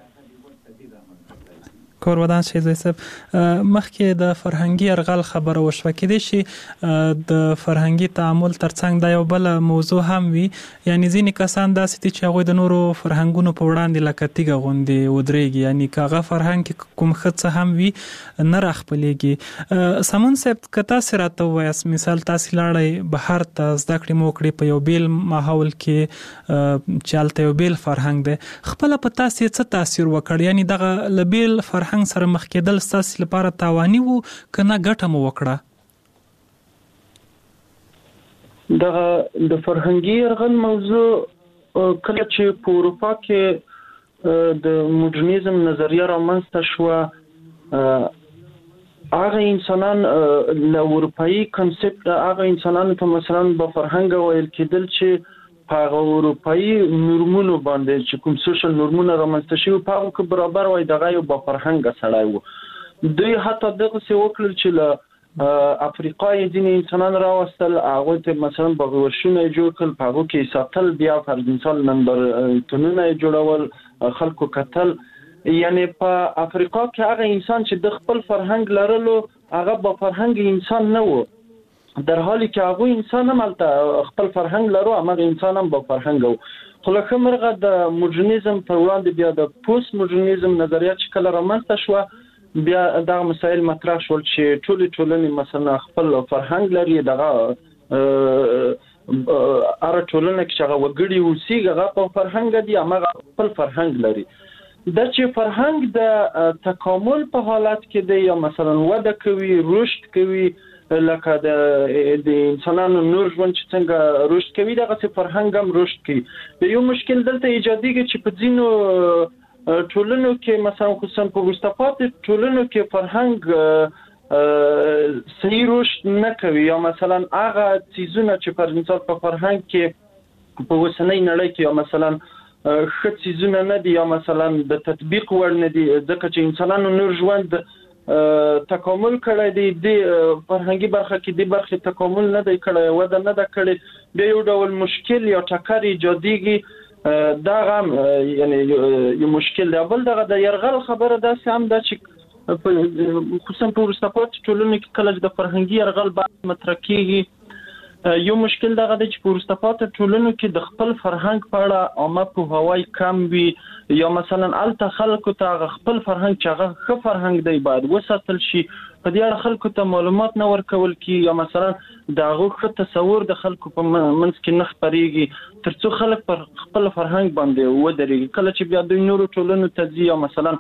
کور ودان شي زوی صاحب، مخکې د فرهنګي ارغال خبره وشوه، کېدای شي د فرهنګي تعامل ترڅنګ دا یو بل موضوع هم وي، یعنی ځینې کسان داسې دي چې هغوی د نورو فرهنګونو په وړاندې لکه تیږه غوندې ودرېږي، یعنی که هغه فرهنګ کې کوم ښه څه هم وي نه راخپلېږي. سمون صاحب که تاسې راته ووایاست، مثال تاسې لاړئ بهر ته زده کړې مو وکړې په یو بیل ماحول کې چې هلته یو بیل فرهنګ دی، خپله په تاسې څه تاثیر وکړ؟ یعنی دغه له بیل فرهنګ سره مخ کېدل ستاسو لپاره تاواني وو که نه ګټه مو وکړه؟ دغه د فرهنګي یرغل موضوع کله چې په اروپا کې د موډرنیزم نظریه رامنځته شوه، هغه انسانان له اروپایي کنسپټ هغه انسانانو ته مثلا به فرهنګ ویل کېدل چې په هغه اروپایي نورمونو باندې چې کوم سوشل نورمونه رامنځته شوي په هغو کې برابر وای، دغه یو با فرهنګه سړی و. دوی حتی دغسې وکړل چې له افریقا یې ځینې انسانان راوستل، هغوی ته مثلا بغورشونه یې جوړ کړل، په هغو کې ساتل، بیا فرض مثال نندارتونونه یې جوړول، خلکو کتل. یعنی په افریقا کې هغه انسان چې د خپل فرهنګ لرلو هغه با فرهنګ انسان نه و، در حالی که هغه انسان هم البته خپل فرهنګ لرو، همغه انسان هم با فرهنګ و. خو لکه مرغه د موډرنیزم پر وړاندې بیا د پوست موډرنیزم نظریه چې کله رامنځته شوه، بیا دغه مسایل مطرح شول چې ټولې ټولنې مثلا خپل فرهنګ لري، دغه هره ټولنه کې چې هغه وګړي اوسېږي هغه په فرهنګ دي، همغه خپل فرهنګ لري. دا چې فرهنګ د تکامل په حالت کې دی یا مثلا وده کوي، رشد کوي، لکه د د انسانانو نور ژوند چې څنګه رشد کوي دغسې فرهنګ هم رشد کوي. یو مشکل دلته ایجادېږي چې په ځینو ټولنو کې مثلا خصوصا په وروسته پاتې ټولنو کې فرهنګ صحیح رشد نه کوي، یا مثلا هغه څیزونه چې پر مثال په فرهنګ کې په اوسنۍ نړۍ کې یا مثلا ښه څیزونه نه دي یا مثلا د تطبیق وړ نه دي، ځکه چې انسانانو نور ژوند تکامل کړی دی، د فرهنګي برخه کې د برخې تکامل نه دی کړی، وده نه ده کړې، بیا یو ډول مشکل یا ټکر ایجادېږي. دغه هم یعنی یو مشکل دی. بل دغه د یرغل خبره داسې هم ده چې خصوصا په وروسته پاتې ټولنو کې کله چې د فرهنګي یرغل بحث مطرح کېږي، یو مشکل دغه دی چې په وروسته پاتې ټولنو کې د خپل فرهنګ په اړه عامه پوهاوی کم وي، یا مثلا هلته خلکو ته هغه خپل فرهنګ چې هغه ښه فرهنګ دی باید وساتل شي، په دې اړه خلکو ته معلومات نه ورکول کېږي، یا مثلا د هغو ښه تصور د خلکو په منځ کې نه خپرېږي تر څو خلک پر خپل فرهنګ باندې ودرېږي. کله چې بیا دوی نورو ټولنو ته ځي یا مثلا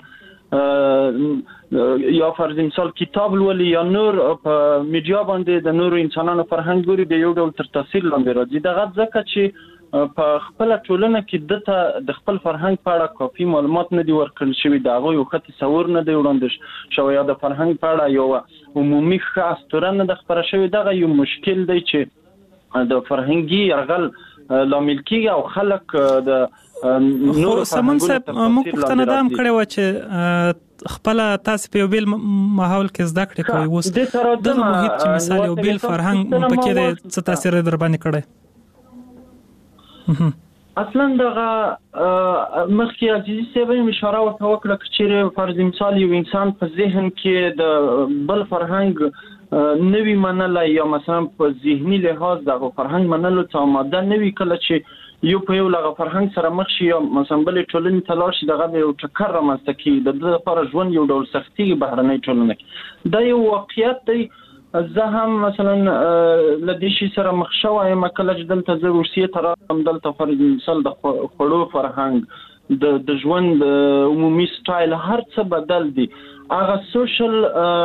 یا فرض مثال کتاب لولي یا نور په میډیا باندې د نورو انسانانو فرهنګ ګوري، د یو ډول تر تاثیر لاندې راځي. دغه ځکه چې په خپل ټولنه کې دته د خپل فرهنګ په اړه کافي معلومات نه دي ورکړل شوي، د هغوی یو ښه تصور نه دی وړاندې شوی، یا د فرهنګ په اړه یو عمومي ښه اسطوره نه ده خپره شوې. دغه یو مشکل دی چې د فرهنګي یرغل لامل کېږي او خلک د نور سمون صاحب موږ پوښتنه دا هم کړې وه چې خپله تاسې په یو بیل ماحول کې زده کړې کوئ، اوس دغه محیط چې مثال یو بیل فرهنګ پکې دی، څه تاثیر در باندې کړی؟ اصلا دغه مخکې عزیزي صاحب هم اشاره ورته وکړه که چیرې فرض مثال یو انسان په ذهن کې د بل فرهنګ نوی منلی یا مثلا په ذهني لحاظ دغه فرهنګ منلو څه آماده نه وي، کله چې یو په یو لغه فرهنګ سره مخ شي یا مثلا بلې ټولنې ته لاړ شي، دغه به یو ټکر رامنځته کېږي، د ده لپاره ژوند یو ډول سختېږي بهرنۍ ټولنه کې. دا یو واقعیت دی زه هم مثلا لدې شي سره مخ شوی یم کله چې دلته زه روسیې ته راغلم دلته فر مثال د خوړو فرهنګ د د ژوند عمومي سټایل هر څه بدل دي هغه سوشل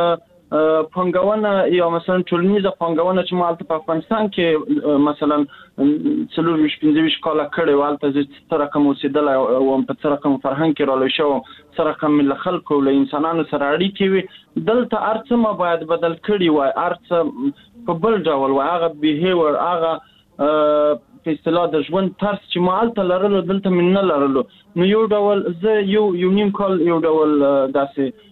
پانګونه یا مثلا ټولنیزه پانګونه چې مالته په افغانستان کې مثلا څلور ویشت پنځه ویشت کاله کړې والته چې څه رقم اوسېدلی وم په څه رقم فرهنګ کې رالی شوم څه رقم له خلکو له انسانانو سره اړیکې وي دلته هر څه ما باید بدل کړي وای هر څه په بل ډول وای هغه بیهیور هغه په اصطلاح د ژوند طرز چې ما هلته لرلو دلته مې نه لرلو نو یو ډول زه یو یو نیم کال یو ډول داسې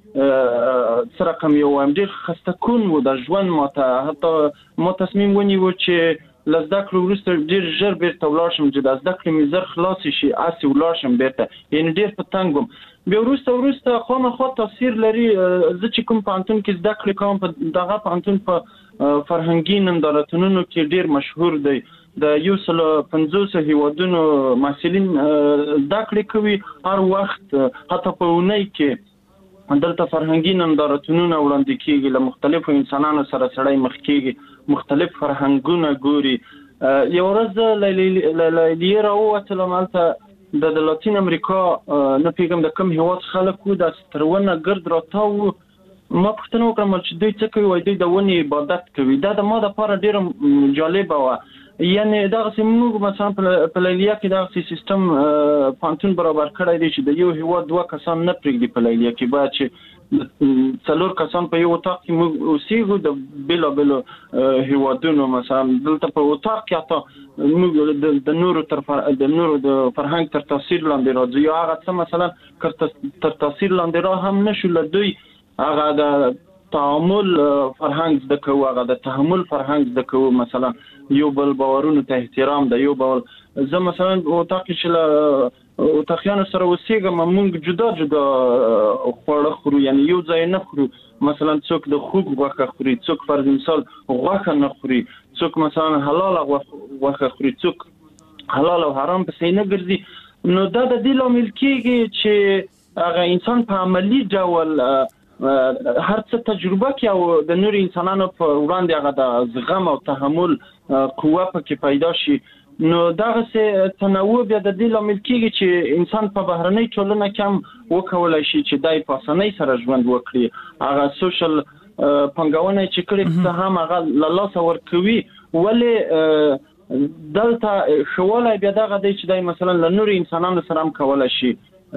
سره کوم یو هم ډیر خسته کون و د ژوند ماته حتی ما تصمیم ونیو چې لزده کړو وروسته ډیر ژر بیرته ولاړ شم چې د زده کړې مې زر خلاص شي اسې ولاړ شم بیرته یعنی ډیر په تنګ وم بیا وروسته وروسته خامخا تاثیر لري زه چې کوم پوهنتون کې زده کړې کوم په دغه پوهنتون په فرهنګي نندارتونونو کې ډیر مشهور دی د یو سل پنځوس هیوادونو محصلین زده کړې کوي هر وخت حتی په اونۍ کې دلته فرهنګي نندارتونونه وړاندې کیږي له مختلفو انسانانو سره سړی مخ کیږي مختلف فرهنګونه ګوري یو ورځ لیلیې راووتلم هلته د لاتین امریکا نه پیږم د کوم هیواد خلک وو د سترونه ګرد راتاو ما پوښتنه وکړم چې دوی څه کوي وایي دوی د ونې عبادت کوي دا د ما دپاره ډېره جالبه وه یعنی دغسې موږ مثلا په لیلیه کې دغسې سیستم پوهنتون برابر کړی دی چې د یو هیواد دوه کسان نه پرېږدي په لیلیه کې باید چې څلور کسان په یو اتاق کې موږ اوسېږو د بېلابېلو هیوادونو مثلا دلته په اتاق کې حتی موږ د نورو تر د نورو د فرهنګ تر تاثیر لاندې راځو یا هغه څه مثلا تر تاثیر لاندې را هم نشو له دوی هغه د تعامل فرهنګ زده کوو هغه د تحمل فرهنګ زده کوو مثلا یو بل باورونو ته احترام د یو بل زه مثلا اتاق کې چې له اتاقیانو سره اوسېږم موږ جدا جدا خواړه خورو یعنی یو ځای نه خورو مثلا څوک د خوږ غوښه خوري څوک فرض مثال غوښه نه خوري څوک مثلا حلاله غوښه خوري څوک حلال او حرام پسې نه ګرځي نو دا د دې لامل کېږي چې هغه انسان په عملی ډول هر څه تجربه کوي او د نور انسانانو په وړاندې هغه د زغم او تحمل قوه پکې پیدا شي نو دغه تنوع بیا د دې لامل کېږي چې انسان په بهرنۍ ټولنه کې هم وکولای شي چې دای په اسانۍ سره ژوند وکړي هغه سوشل پنګونه چې کړي څه هم هغه له لاسه ورکوي ولې دلته شوالای بیا دغه دی چې دای مثلا له نور انسانانو سره هم کولای شي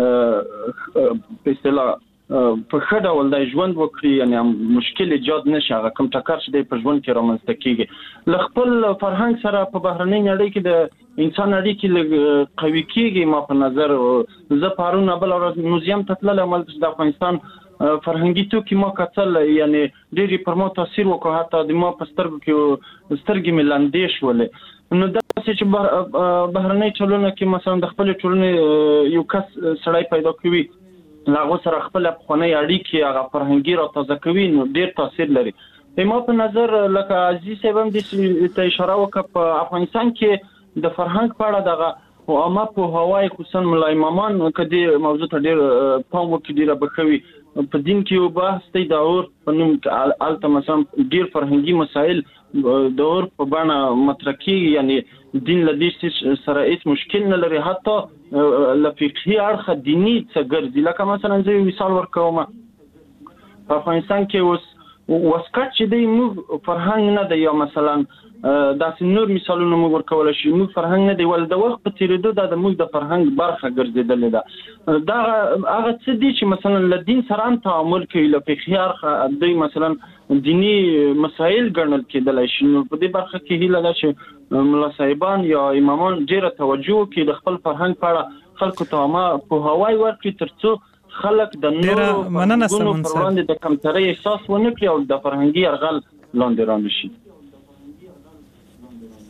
په اصطلاح په ښه ډول د ژوند وکړي یعنی مشکل ایجاد نشي هغه کوم ټکر چې دی په ژوند کې رامنځته کېږي له خپل فرهنګ سره په بهرنۍ نړۍ کې د انسان اړیکې قوي کېږي ما په نظر زه پرون بله ورځ موزیم ته تللی ملته د افغانستان فرهنګي توکي ما کتل یعنی ډېرې پر ما تاثیر وکړ حتی د ما په سترګو کې سترګې مې لندې شولې نو داسې چې بهرنۍ ټولنه کې مثلا د خپلې ټولنې یو کس سړی پیدا کوي لاغو سره خپل افغاني اړیکې هغه فرهنګي را تازه کوي نو ډیر تاثیر لري په ما په نظر لکه عزیز صاحب هم د ته اشاره وکړه په افغانستان کې د فرهنګ په اړه دغه عامه پوهاوی خصوصا ملا امامان کدي موضوع ته ډیر پام وکړي ډیر بخوي په دین کې یو بحث دی د اور په نوم الته مثلا ډیر فرهنګي مسایل د اور په باندې مطرح کیږي یعنی دین له دې سره هیڅ مشکل نه لري حتی له فقهي اړخه دیني څه ګرځي لکه مثلا زه مثال ورکوم په افغانستان کې اوس واسکټ چې دی موږ فرهنګ نه دی یا مثلا داسې نور مثالونه موږ ورکولی شي موږ فرهنګ نه دی ولې د وخت په تېرېدو دا د موږ د فرهنګ برخه ګرځېدلې ده دا هغه څه دي چې مثلا له دین سره هم تعامل کوي له فقهي اړخه دوی مثلا دیني مسایل ګڼل کېدلی شي نو په دې برخه کې هیله ده چې ملا صاحبان یا امامان ډېره توجه وکړي د خپل فرهنګ په اړه خلکو ته عامه پوهاوی ورکړي تر څو خلک د نورو فرهنګونو پر وړاندې د کمترۍ احساس ونه کړي او د فرهنګي یرغل لاندې رانشي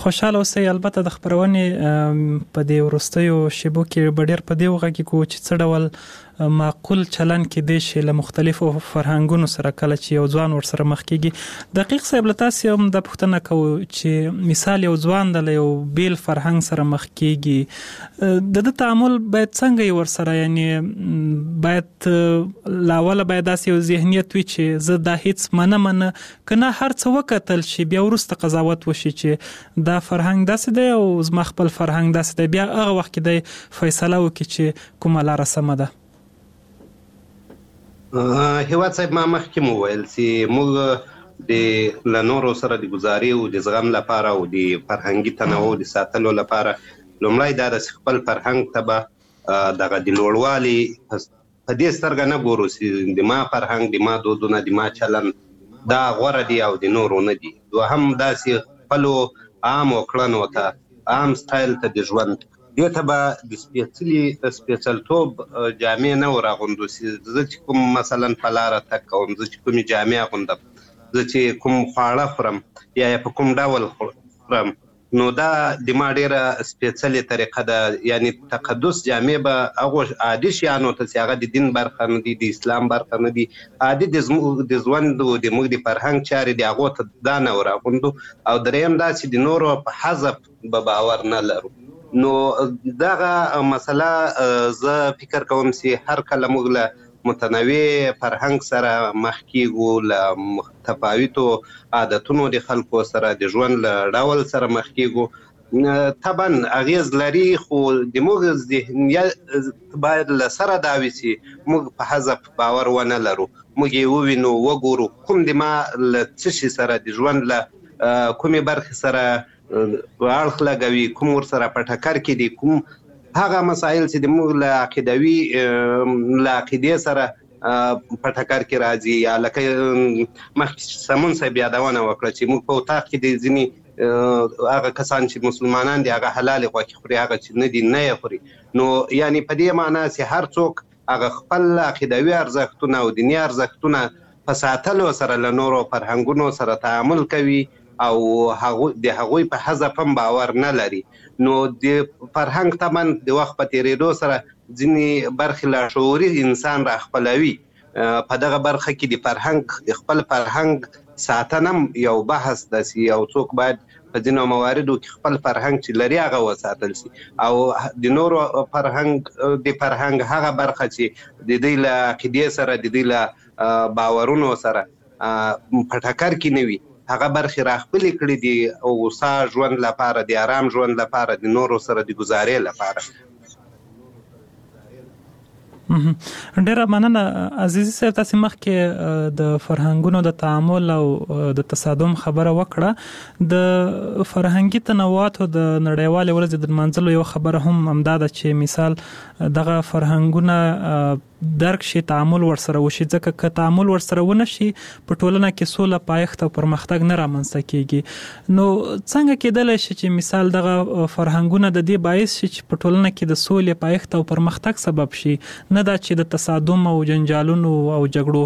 خوشاله اوسئ. البته د خبرونې په دې وروستیو شیبو کې به ډېر په دې وغږیږو چې څه ډول معقول چلن کېدای شي له مختلفو فرهنګونو سره کله چې یو ځوان ورسره مخ کېږي. دقیق صاحب له تاسې هم دا پوښتنه کوو چې مثال یو ځوان د یو بیل فرهنګ سره مخ کېږي، د ده تعامل باید څنګه یې ورسره، یعنی باید لا اوله باید داسې یو ذهنیت وي چې زه دا هیڅ منه منه که نه هر څه وکتل شي بیا وروسته قضاوت وشي چې دا فرهنګ داسې دی او زما خپل فرهنګ داسې دی، بیا هغه وخت کې دی فیصله وکړي چې کومه لاره سمه ده. هیواد صاحب ما مخکې مو ویل چې موږ د له نورو سره د ګزاري او د زغم لپاره او د فرهنګي تنوع د ساتلو لپاره لومړی دا د خپل فرهنګ ته به دغه د لوړوالي په دې سترګه نه ګورو چې د ما فرهنګ د ما دودونه د ما چلن دا غوره دي او د نورو نه دي. دوهم داسې خپلو عامو کړنو ته عام سټایل ته د ژوند دې ته به د سپېڅلي سپېڅلتوب جامې نه وراغوندو چې زه چې کوم مثلا په لاره تګ کوم، زه چې کومې جامې اغوندم، زه چې کوم خواړه خورم یا یې په کوم ډول خورم، نو دا د ما ډېره سپېڅلې طریقه ده. یعنی تقدس جامې به هغو عادي شیانو ته چې هغه د دین برخه نه دي، د اسلام برخه نه دي، عادي د د ژوند او د موږ د فرهنګ چارې دي، هغو ته دا نه وراغوندو. او دریم دا چې د نورو په حذف به باور نه لرو. نو دغه مسله زه فکر کوم چې هر کله موږ له متنوع فرهنګ سره مخ کېږو، له متفاوتو عادتونو د خلکو سره د ژوند له ډول سره مخ کېږو، طبعا اغیز لري، خو د موږ ذهنیت باید له سره دا وي چې موږ په حذف باور ونه لرو، موږ یې ووینو وګورو کوم د ما له څه شي سره د ژوند له کومې برخې سره اړخ لګوي، کوم ورسره په ټکر کې دي، کوم هغه مسایل چې د موږ له عقیدوي له عقیدې سره په ټکر کې راځي. یا لکه مخکې سمون صاحب یادونه وکړه چې موږ په اتاق کې د ځینې هغه کسان چې مسلمانان دي هغه حلالې غوښې خوري، هغه چې نه دي نه یې خوري. نو یعنی په دې معنا چې هر څوک هغه خپل عقیدوي ارزښتونه او دیني ارزښتونه په ساتلو سره له نورو فرهنګونو سره تعامل کوي او د هغوی په حذف هم باور نه لري. نو د فرهنګ طبعا د وخت په تېرېدو سره ځینې برخې لاشعوري انسان را خپلوي. په دغه برخه کې د فرهنګ د خپل فرهنګ ساتنه هم یو بحث ده چې یو څوک باید په ځینو مواردو کې خپل فرهنګ چې لري هغه وساتل شي، او د نورو فرهنګ د فرهنګ هغه برخه چې د دوی له عقیدې سره د دوی له باورونو سره په ټکر کې نه وي، هغه برخې راخپلې کړي دي او سا ژوند لپاره، د آرام ژوند لپاره، د نورو سره د ګزارې لپاره. ډیره مننه عزیزي صاحب، تاسو مخکې د فرهنګونو د تعامل او د تصادم خبره وکړه. د فرهنګي تنوعاتو د نړیوالې ورځې د لمانځلو یو خبره هم همدا ده چې مثال دغه فرهنګونه درک شي، تعامل ورسره وشي، ځکه که تعامل ورسره ونه شي په ټولنه کې سوله، پایښت او پرمختګ نه رامنځته کیږي. نو څنګه کېدلی شي چې مثال دغه فرهنګونه د دې باعث شي چې په ټولنه کې د سولې، پایښت او پرمختګ سبب شي، نه دا چې د تصادم او جنجالونو او جګړو؟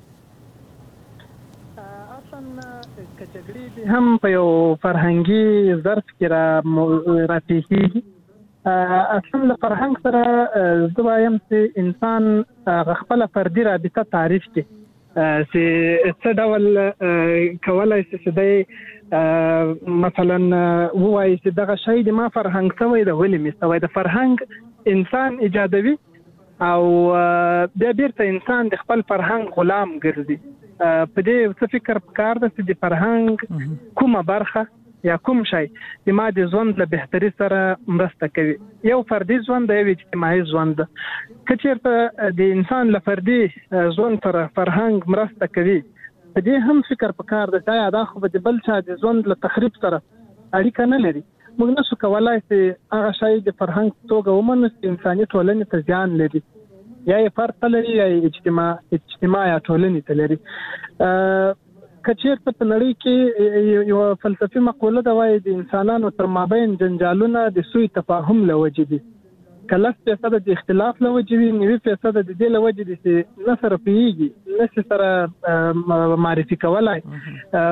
اصلا هم په یو فرهنګي ظرف کې را راپېښېږي. اصلا له فرهنګ سره زه وایم چې انسان خپله فردي رابطه تعریف کړي چې څه ډول کولی شي چې دی مثلا ووایي چې دغه شی د ما فرهنګ شوی دی، ولې مې شوی د فرهنګ انسان ایجادوي او بیا بیرته انسان د خپل فرهنګ غلام ګرځي. په دې څه فکر پکار ده چې د فرهنګ کومه برخه یا کوم شی د ما د ژوند له بهتري سره مرسته کوي. یو فردي ژوند دی، یو اجتماعي ژوند ده. که چېرته د انسان له فردي ژوند سره فرهنګ مرسته کوي، په دې هم فکر پکار ده چې دا خو به د بل چا د ژوند له تخریب سره اړیکه نه لري. موږ نشو کولی چې هغه شی د فرهنګ په توګه ومنو چې انساني ټولنې ته زیان لري، یا یې فرد ته لري یا یې اجتماع اجتماع یا ټولنې ته لري. که چېرته په نړۍ کې یو فلسفي مقوله ده، وایي د انسانانو تر مابین جنجالونه د سوء تفاهم له وجې دي. که لس فیصده د اختلاف له وجې وي، نوي فیصده د دې له وجې دي چې نه سره پوهېږي، نه شي سره معرفي کولی.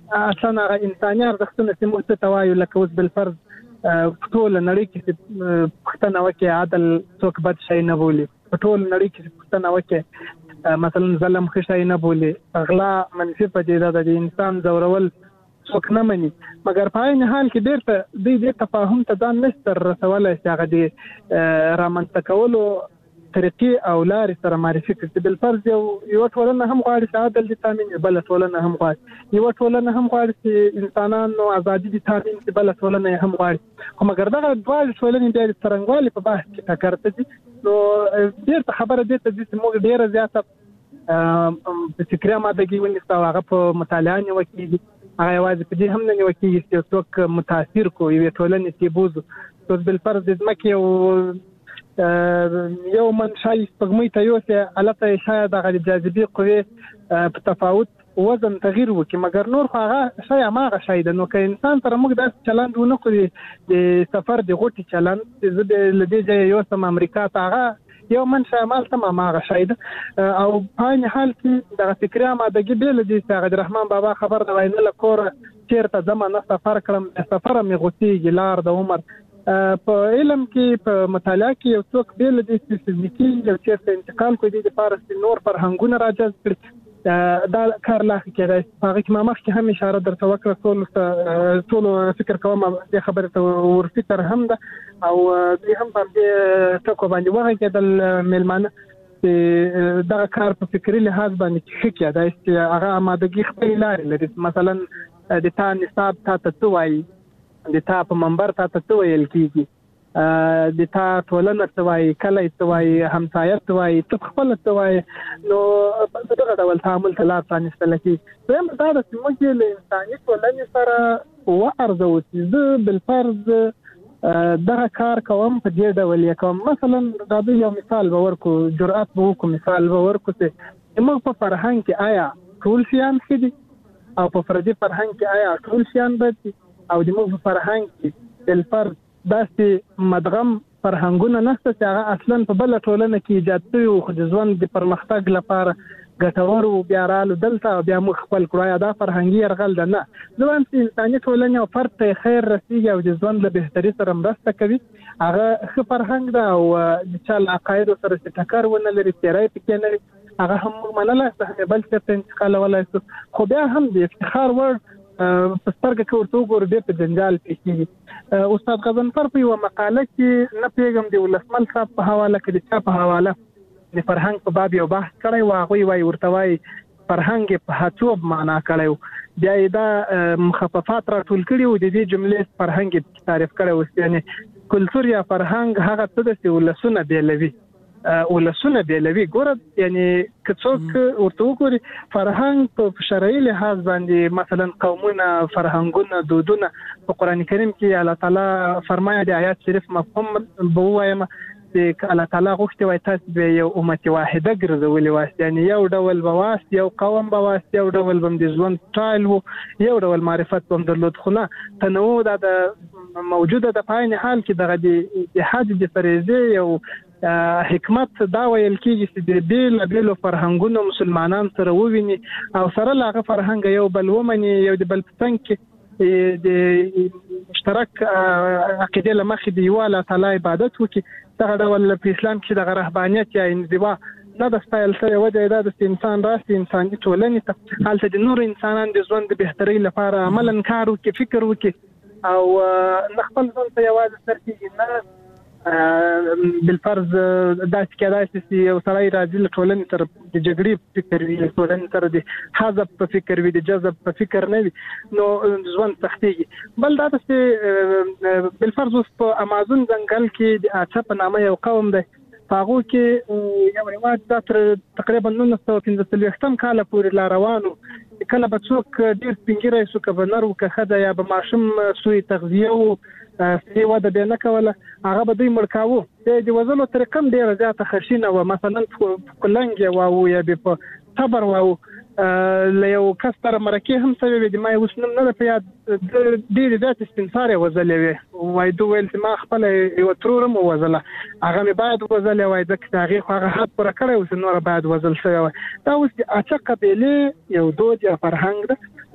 اصلا هغه انساني ارزښتونه چې موږ ته وایو لکه اوس بل فرض په ټول نړۍ کې پښتنه وکي عدل څوک بد شي نه بولي، په ټول نړۍ کې پښتنه وکي مثلا ظلم خشي نه بولي، غلا منفي پدیده د انسان زورول څوک نه مني، مګر په عین حال کې ډېر ته د دې تفاهم ته ځان نشته رسولای چې هغه د رامنځته کولو طریقې او لارې سره معرفي کړي. بل فرض یو یو ټولنه هم غواړي چې عدل دي تامین، بل ټولنه هم غواړي یو ټولنه هم غواړي چې انسانانو ازادي دي تامین، بل ټولنه هم غواړي، خو مګر دغه دواړه ټولنې بیا د څرنګوالي په بحث کې ټکر ته دي. نو ډېر خبره دې ته دي چې موږ ډېره زیاته په فکري آمادګي ونیسو، هغه په مطالعه نیول کېږي، هغه یوازې په دې هم نه نیول کېږي چې څوک متاثر کو یوې ټولنې کې بوزو. اوس بل فرض د ځمکې یو یو منشای سپګمې ته یو چې البته شاید د جاذبې قوې په تفاوت وزن تغییر وکړي، مګر نور خو هغه شی هماغه شی ده. نو که انسان سره موږ داسې چلند ونه کړو د سفر د غوټې چلند چې زه د له دې ځایه یوسم امریکا ته، هغه یو منشا همالته هم هماغه شی ده. او په عین حال کې دغه فکري آمادګي بې له دې چې هغه د رحمان بابا خبر د وای نه له کوره چېرته ځمه نه سفر کړم، سفره مې غوڅېږي لار د عمر. په علم کې په مطالعه کې یو څوک بې له دې چې فزیکي یو چېرته انتقال کوي د لپاره چې نور فرهنګونه راجذب کړي دا کار لا ښه کېدای شي. هغه کې ما مخکې هم اشاره درته وکړه، ټولو ټولو فکر کوم دې خبرې ته ورفکر هم ده او دوی هم په دې ټکو باندې وغږېدل میلمانه چې دغه کار په فکري لحاظ باندې ښه کېدای شي چې هغه آمادګي خپلې لارې لري. مثلا د تا نصاب تا ته څه وایي، د تا په منبر تا ته څه ویل کېږي، د تا ټولنه څه وایي، کلی څه وایي، همسایه څه وایي، ته خپله څه وایي. نو په دغه ډول تعامل ته لار پرانیستلی کېږي. دویمه دا ده چې موږ له انساني ټولنې سره وارزوو چې زه بالفرض دغه کار کوم په دې ډول یې کوم. مثلا دا به یو مثال به ورکړو، جرأت به وکړو، مثال به ورکړو چې موږ په فرهنګ کې آیا ټول شیان ښه دي او په فردي فرهنګ کې آیا ټول شیان بد دي، او د موږ په فرهنګ کې بالفرض داسې مدغم فرهنګونه نشته چې هغه اصلا په بله ټولنه کې ایجاد شوي وو خو د ژوند د پرمختګ لپاره ګټور وو، بیا رالو دلته او بیا موږ خپل کړو. یا دا فرهنګي یرغل ده؟ نه، زه وایم چې انساني ټولنې او فرد ته خیر رسېږي او د ژوند له بهتري سره مرسته کوي، هغه ښه فرهنګ ده. او د چا له عقایدو سره چې ټکر ونه لري، تیری پکې نه وي، هغه هم موږ منلی شو، هم بل چېرته انتقالولی شو، خو بیا هم د افتخار وړ په سترګه کې ورته وګورو بیا په جنجال پېښېږي. استاد غضنفر په یوه مقاله کې نه پوهېږم د ولسمل صاحب په حواله کې د چا په حواله د فرهنګ په باب یو بحث کړی و، هغوی وایي ورته وایي فرهنګ یې په هڅوب معنا کړی و، بیا یې دا مخففات راټول کړي وو، د دې جملې فرهنګ یې تعریف کړی و. یعنې کلتور یا فرهنګ هغه څه ده چې ولسونه بېلوي، ولسونه بېلوي. ګوره یعنی که څوک ورته وګوري فرهنګ په شرعي لحاظ باندې مثلا قومونه، فرهنګونه، دودونه په قرآن کریم کې الله تعالی فرمایي، د آیات شریف مفهوم به ووایم چې الله تعالی غوښتي وای تاسو به یو امت واحده ګرځولي واست، یعنی یو ډول به واست، یو قوم به واست، یو ډول به د ژوند سټایل وو، یو ډول معرفت به درلود. خو نه، تنوع دا د موجوده د په عین حال کې دغه د حج د فریضې یو حکمت دا ویل کېږي چې د بېلابېلو فرهنګونو مسلمانان سره وویني او سره له هغه فرهنګه یو بل ومني، یو د بل په څنګ کې د مشترک عقیدې له مخې د یوه الله تعالی عبادت وکړي. دغه ډول په اسلام کې دغه رهبانیت یا انزوا نه ده ستایل شوې. وجه یې دا ده چې انسان راسي انساني ټولنې ته هلته د نورو انسانان د ژوند د بهترۍ لپاره عملا کار وکړي، فکر وکړي او نه خپل ژوند ته یوازې سر کېږي، نه بالفرض داسې کېدای شي چې یو سړی راځي له ټولنې سره د جګړې په فکر وي، له ټولنې سره د حذف په فکر وي، د جذب په فکر نه وي، نو ژوند سختېږي. بل دا ده چې بالفرض اوس په امازون ځنګل کې د اچا په نامه یو قوم دی، په هغو کې یو رواج دا تر تقریبا نولس سوه پنځه څلوېښتم کاله پورې لا روان و. کله به څوک ډېر سپین ږیری شو، که به نر و که ښځه، یا به ماشوم سوی تغذیه و، صحي وده به نه کوله، هغه به دوی مړ کاوه. د وژلو طریقه هم ډېره زیاته خشینه وه، مثلا په کلنګ یې واوه یا بیا په صبر واوه. له یو کس سره مرکې هم شوې وې، د ما یې اوس نوم نه ده په یاد، ډېرې زیاتې سپین سارې وژلې وې. وایي دوی ویل چې ما خپله یوه ترور هم ووژله، هغه مې باید وژلې وای، ځکه چې هغې خو هغه حد پوره کړی و چې نوره باید وژل شوې وای. دا اوس د اچا قبیلې یو دود یا فرهنګ ده. نو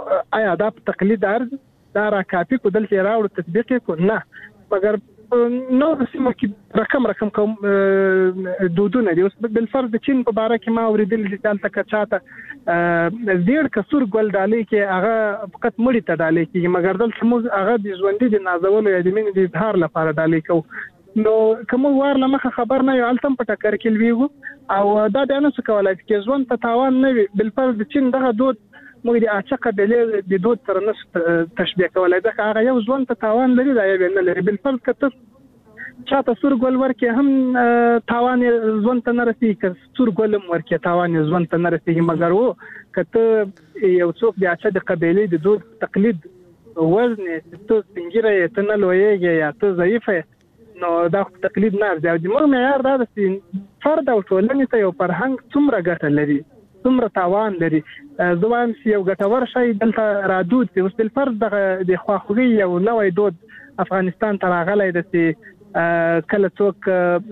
آیا دا تقلید ارز دا را کافي کو دلته راوړو تطبیق کو نه مګر نو سیمه کې رقم رقم کوم دودونه دي. اوس بل فرض چین په باره کې ما اوریدل چې دلته کچاته ډېر کسور ګل ډالې کې هغه فقط مړی ته ډالې کې مګر دلته موږ هغه د ژوندۍ د نازولو یا د مینې د اظهار لپاره ډالې کوو. نو کوم وار لمخه خبر نه یو التم په ټکر کې لویو او دا د انس کولای چې ژوند ته تاوان نه وي. بل فرض چین دغه دود موږ د اچقه بلې د دود تر نس تشبیه کولای دا هغه یو ژوند ته تاوان لري دا یې نه لري. بل فرض کته چاته سور ګل ورکه هم تاوان ژوند ته نه رسیږي که سور ګلم ورکه تاوان ژوند ته نه رسیږي مګر وو کته یو څوک د اچقه د قبيله د دود تقلید وزن ته څنګه ته نه لویږي یا ته ضعیفه نو دا تقلید نه ارزي. د موږ معیار دا چې فرد او ټولنې ته یو فرهنګ څومره ګټه لري څومره تاوان لري. زوام چې یو ګټور شي دلته رادود دی. اوس بل فرض د خواخوږي یو نوې دود افغانستان ته راغلی دی چې کله څوک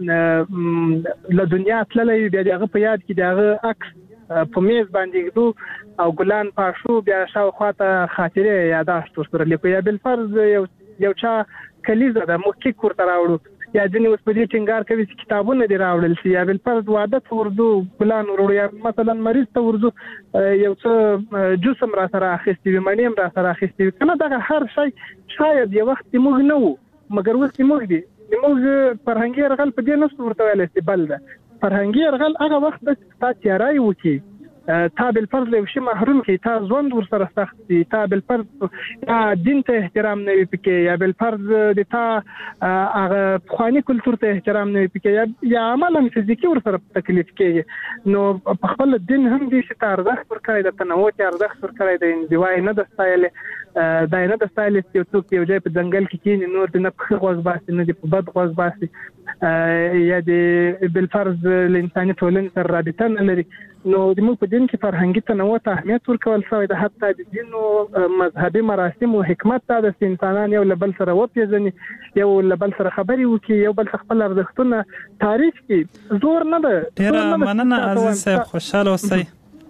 له دنیا تللی بیا دغه په یاد کې دغه عکس په میز باندې ګدو او ګلان پاشو بیا شاوخوا ته خاطره یاداشت ورسره لیکو. یا بل فرض یو یو چا کلیزه د موکي کورته راوړو یا ځینې اوس په دې ټینګار کوي چې کتابونه دې راوړل شي یا بل فرض واده ته ورځو ګلان وروړو یا مثلا مریض ته ورځو یو څه جسم را سره اخیستي وي مڼې هم را سره اخیستي وي کنه دغه هر شی شاید یو وخت موږ نه وو مګر اوس موږ دي موږ فرهنګي یرغل په دې نسو ورته ویل چې بل ده فرهنګي یرغل هغه وخت د تا تیاری وکي تا بل فرض له شي محروم کی تا ژوند ور سره سخت دي تا بل فرض یا دین ته احترام نه وي پکې یا بل فرض د تا هغه خواني کلچر ته احترام نه وي پکې یا عملاً فزیکی ور سره تکلیف کوي نو په خپل دین هم دي چې ارزښت ورکړي د تنوع ته ارزښت ورکړي د انډیوای نه د سټایل دا نه د سټایل چې څوک یو ځای په ځنګل کې کینی نور د نه په غوږ باسي نه د په بد غوږ باسي یا د بل فرض الانساني ټولنې سره رابطه نه لري. نو د موږ په دین کې فرهنګي تنوع ته اهمیت ورکول شوی د حتی د دین او مذهبي مراسم او حکمت ته د انسانان یو لبل سره وپیژني یو لبل سره خبري وکي یو بل خپل ارزښتونه تعریف کړي زور نه ده. ډیر مننه عزیز صاحب خوشاله اوسئ.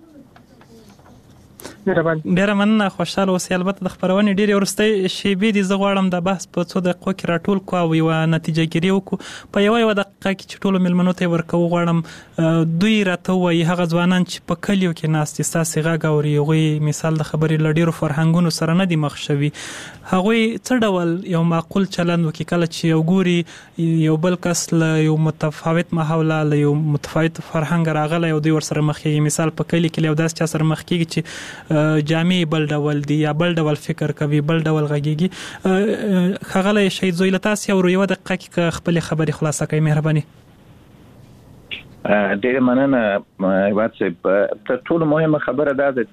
ډیره مننه خوشاله اوسئ. البته د خبرونې ډیره ورستۍ شیبې دي زه غواړم د بحث په څو دقیقو کې راټول کو او یو نتیجه ګیری وکړو په یو یو دقیقه کې چې ټولو ملمنو ته ورکو غواړم دوی راته وایي هغه ځوانان چې په کلیو کې ناست ستاسو غږ اوري هغوی مثال د خبرې لډیرو فرهنګونو سره نه دي مخ شوي هغوی څه ډول یو معقول چلند وکړي کله چې یو ګوري یو بل کس له یو متفاوت ماحول له یو متفاوت فرهنګ راغلی او دوی ورسره مخ کېږي مثال په کلی کې یو داس چا سره مخ کېږي چې جامع بل ډول دی یا بل ډول فکر کوي بل ډول غږیږي خغله شهید زوی لتاس یو یو دقیقه کې خپل خبري خلاصه کوي مهرباني. ډېر مننه واتساپ تر ټولو مهمه خبره ده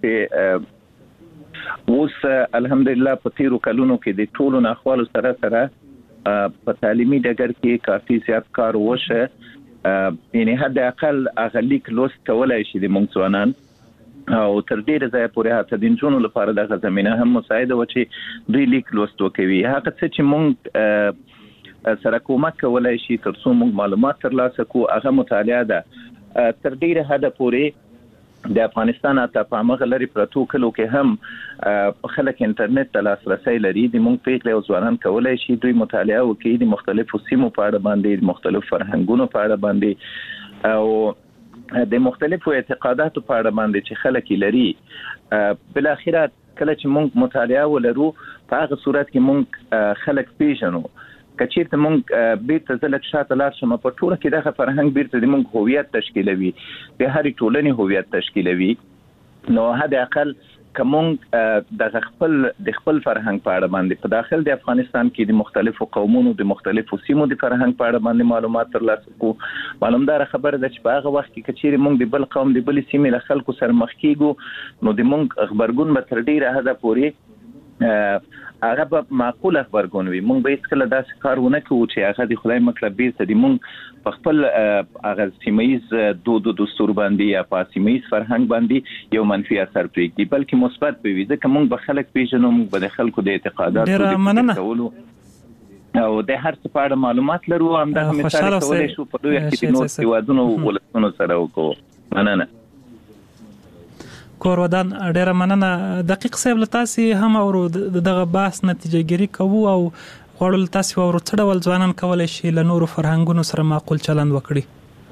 چې اوس الحمدلله په تیرو کلونو کې د ټولو ناخوالو سره سره په تعلیمي ډګر کې کافي زیات کار وشه یعنی حد اقل اغلیک لوست کولای شي د موږ ځوانان او تر ډیره ځای پورې هڅه د انجونو لپاره د زمينه هم مساعده و چې دوی لیک لوست وکوي هغه څه چې موږ سره کومک کولای شي تر څو موږ معلومات ترلاسه کوو هغه مطالعه ده تر ډیره حد پورې د افغانستان ته په مغه لري پروتو کلو کې هم خلک انټرنیټ ته لاسرسي لري د موږ فکر او ځوانان کولای شي دوی مطالعه وکړي د مختلفو سیمو په اړه باندې مختلف فرهنګونو په اړه باندې او د مختلفو اعتقاداتو په اړه باندې چې خلک لري بل اخره کله چې موږ مطالعه ولرو په هغه صورت کې موږ خلک پیژنو کچېرته موږ بیرته ځلک شاته لاړ شم په ټوله کې دغه فرهنګ بیرته د موږ هویت تشکیلوي د هرې ټولنې هویت تشکیلوي نو حد اقل کوم د خپل د خپل فرهنګ په اړه باندې په داخل د افغانستان کې د مختلفو قومونو د مختلفو سیمو د فرهنګ په اړه باندې معلومات ترلاسه کوو معلومدار خبره ده چې په هغه وخت کې کچېری موږ د بل قوم د بل سیمې له خلکو سره مخ کیږو نو د موږ خبرګون به تر ډیره حد پورې هغه په معقوله خبرګون وي موږ به هیڅ کله داسې کارونه کوو چې هغه د خدای مطلب بیرته د موږ په خپل هغه سیمایز دود او دستور باندې یا په سیمایز فرهنګ باندې یو منفي اثر پرېږدي بلکې مثبت به وي ځکه موږ به خلک پیژنو موږ به د خلکو د اعتقاداتو د کولو او د هر څه په اړه معلومات لرو هم د مثال کولای شو په دوی کې د نور هیوادونو ولسونو سره وکړو مننه کورودان ډیره مننه. دقیق صاحب لتاسي هم او دغه بحث نتیجه ګیری کوو او غواړو لتاسي او څه ډول ځوانان کولای شي له نورو فرهنګونو سره معقول چلند وکړي.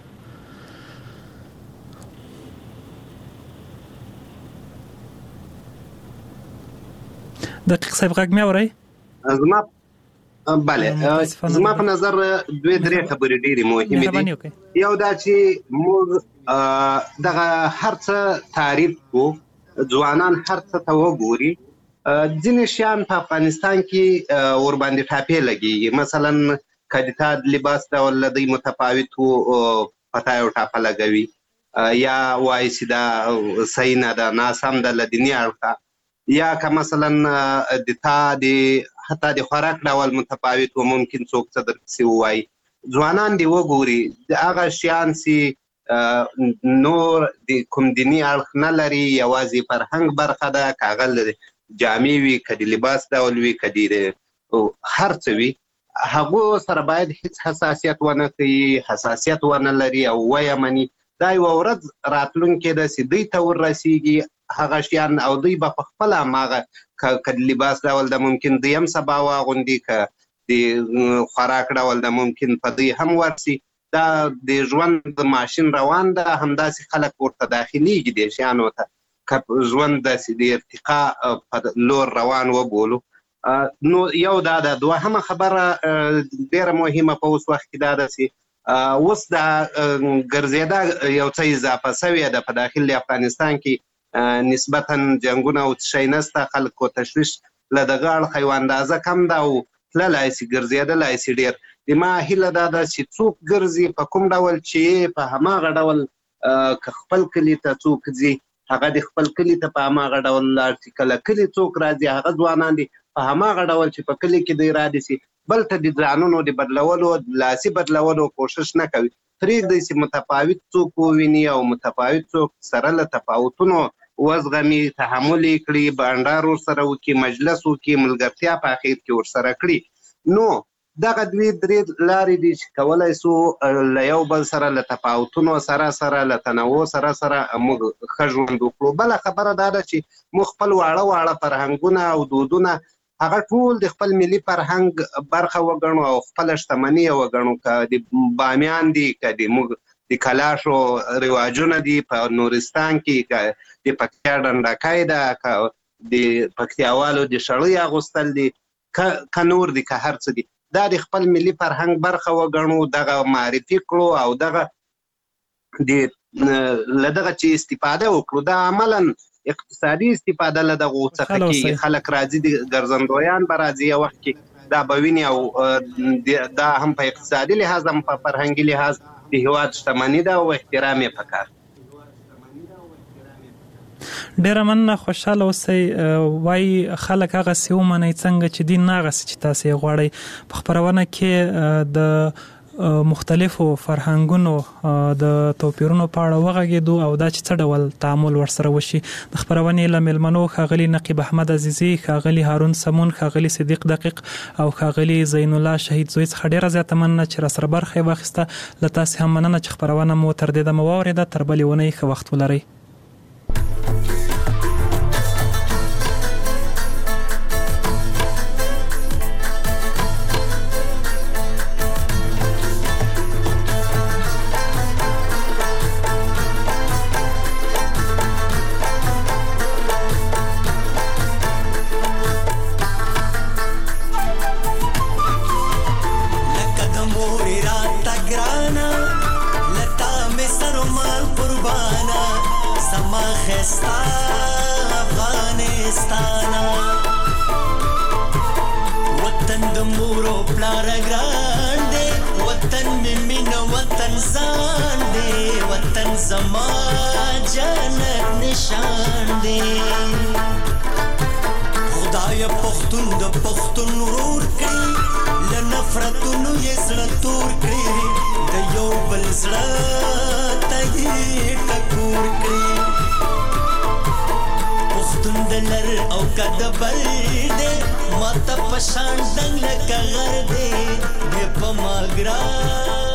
دقیق صاحب غږ مې اورئ؟ زما بله زما په نظر دوی درې خبرې ډېرې مهمې دي. یو دا چې موږ دغه هر څه تعریف کړو، ځوانان هر څه ته وګوري، ځینې شیان په افغانستان کې ورباندې ټاپې لګېږي. مثلا که د لباس ډول له دوی متفاوت و پته یو ټاپه لګوي، یا وایي چې دا صحیح نه ده، ناسم ده له دیني اړخه، یا که مثلا د تا د حتی د خوراک ډول متفاوت و، ممکن څوک څه درپسې ووایي. ځوانان دې وګوري د هغه شیان چې نور د کوم دیني اړخ نه لري، یوازې فرهنګ برخه ده، که هغه جامې وي، که د لباس ډول وي، که د هر څه وي، هغو سره باید هیڅ حساسیت ونه کوي، حساسیت ونه لري او ویې مني. دا یوه ورځ راتلونکې ده چې دوی ته وررسېږي هغه شیان، او دوی به په خپله هماغه که د لباس ډول ده ممکن دوی هم سبا واغوندي، که د خوراک ډول ده ممکن په دوی هم ورسي. دا د ژوند ماشین روان ده، همداسې خلک ورته داخلېږي دې شیانو ته، که ژوند داسې د ارتقا په لور روان وبولو. نو یو دا ده. دوهمه خبره ډېره مهمه په اوس وخت کې دا ده چې اوس دا ګرځېده یو څه اضافه سوې ده په داخل د افغانستان کې، نسبتا جنګونه او څه شی نسته، خلکو تشویش له دغه اړخه یوه اندازه کم ده او تللی سي، ګرځېدلی سي ډېر. د ما هیله دا ده چې څوک ګرځي په کوم ډول چې په هماغه ډول که خپل کلي ته څوک ځي، هغه د خپل کلي ته په هماغه ډول لاړ شي، کله کلي څوک راځي هغه ځوانان دي په هماغه ډول چې په کلي کې دوی رادي سي، بل ته د ځانونو د بدلولو لاسي بدلولو کوشش نه کوي. پرېږدی چې متفاوت څوک وویني او متفاوت څوک سره له تفاوتونو وزغمي، تحمل یې کړي، بانډار ورسره وکړي، مجلس وکړي، ملګرتیا په اخر کې ورسره کړي. نو دغه دوی درې لارې دي چې کولی سو له یو بل سره له تفاوتونو سره سره له تنوع سره سره موږ ښه ژوند وکړو. بله خبره دا ده چې موږ خپل واړه واړه فرهنګونه او دودونه هغه ټول د خپل ملي فرهنګ برخه وګڼو او خپله شتمني یې وګڼو. که د بامیان دي، که د موږ د کلاشو رواجونه دي په نورستان کې، که د پکتیا ډنډاکی ده، که د پکتیاوالو د شړۍ اغوستل دي، که نور دي، که هر څه دي، دا د خپل ملي فرهنګ برخه وګڼو، دغه معرفي کړو او دغه له دغه چې استفاده وکړو. دا عملا اقتصادي استفاده له دغو څخه کېږي. خلک راځي، د ګرځندویان به راځي یو وخت کې، دا به ویني، او دا هم په اقتصادي لحاظ هم په فرهنګي لحاظ د هیواد شتمني ده او احترام یې پکار. ډیره مننه، خوشحاله اوسئ. وایي خلک هغسې ومنئ څنګه چې دین نه هغسې چې تاسې یې غواړئ. په خپرونه کې د مختلفو فرهنګونو د توپیرونو په اړه وغږېدو او دا چې څه ډول تعامل ورسره وشي. د خپرونې له مېلمنو ښاغلي نقیب احمد عزیزي، ښاغلي هارون سمون، ښاغلي صدیق دقیق او ښاغلي زین الله شهید زوی څخه ډیره زیاته مننه چې راسره برخه یې واخیسته. له تاسې هم مننه چې خپرونه مو تر دې دمه واورېده. تر بلې اونۍ ښه وخت ولرئ. Mata pasan dang la kagar de, de pamagra.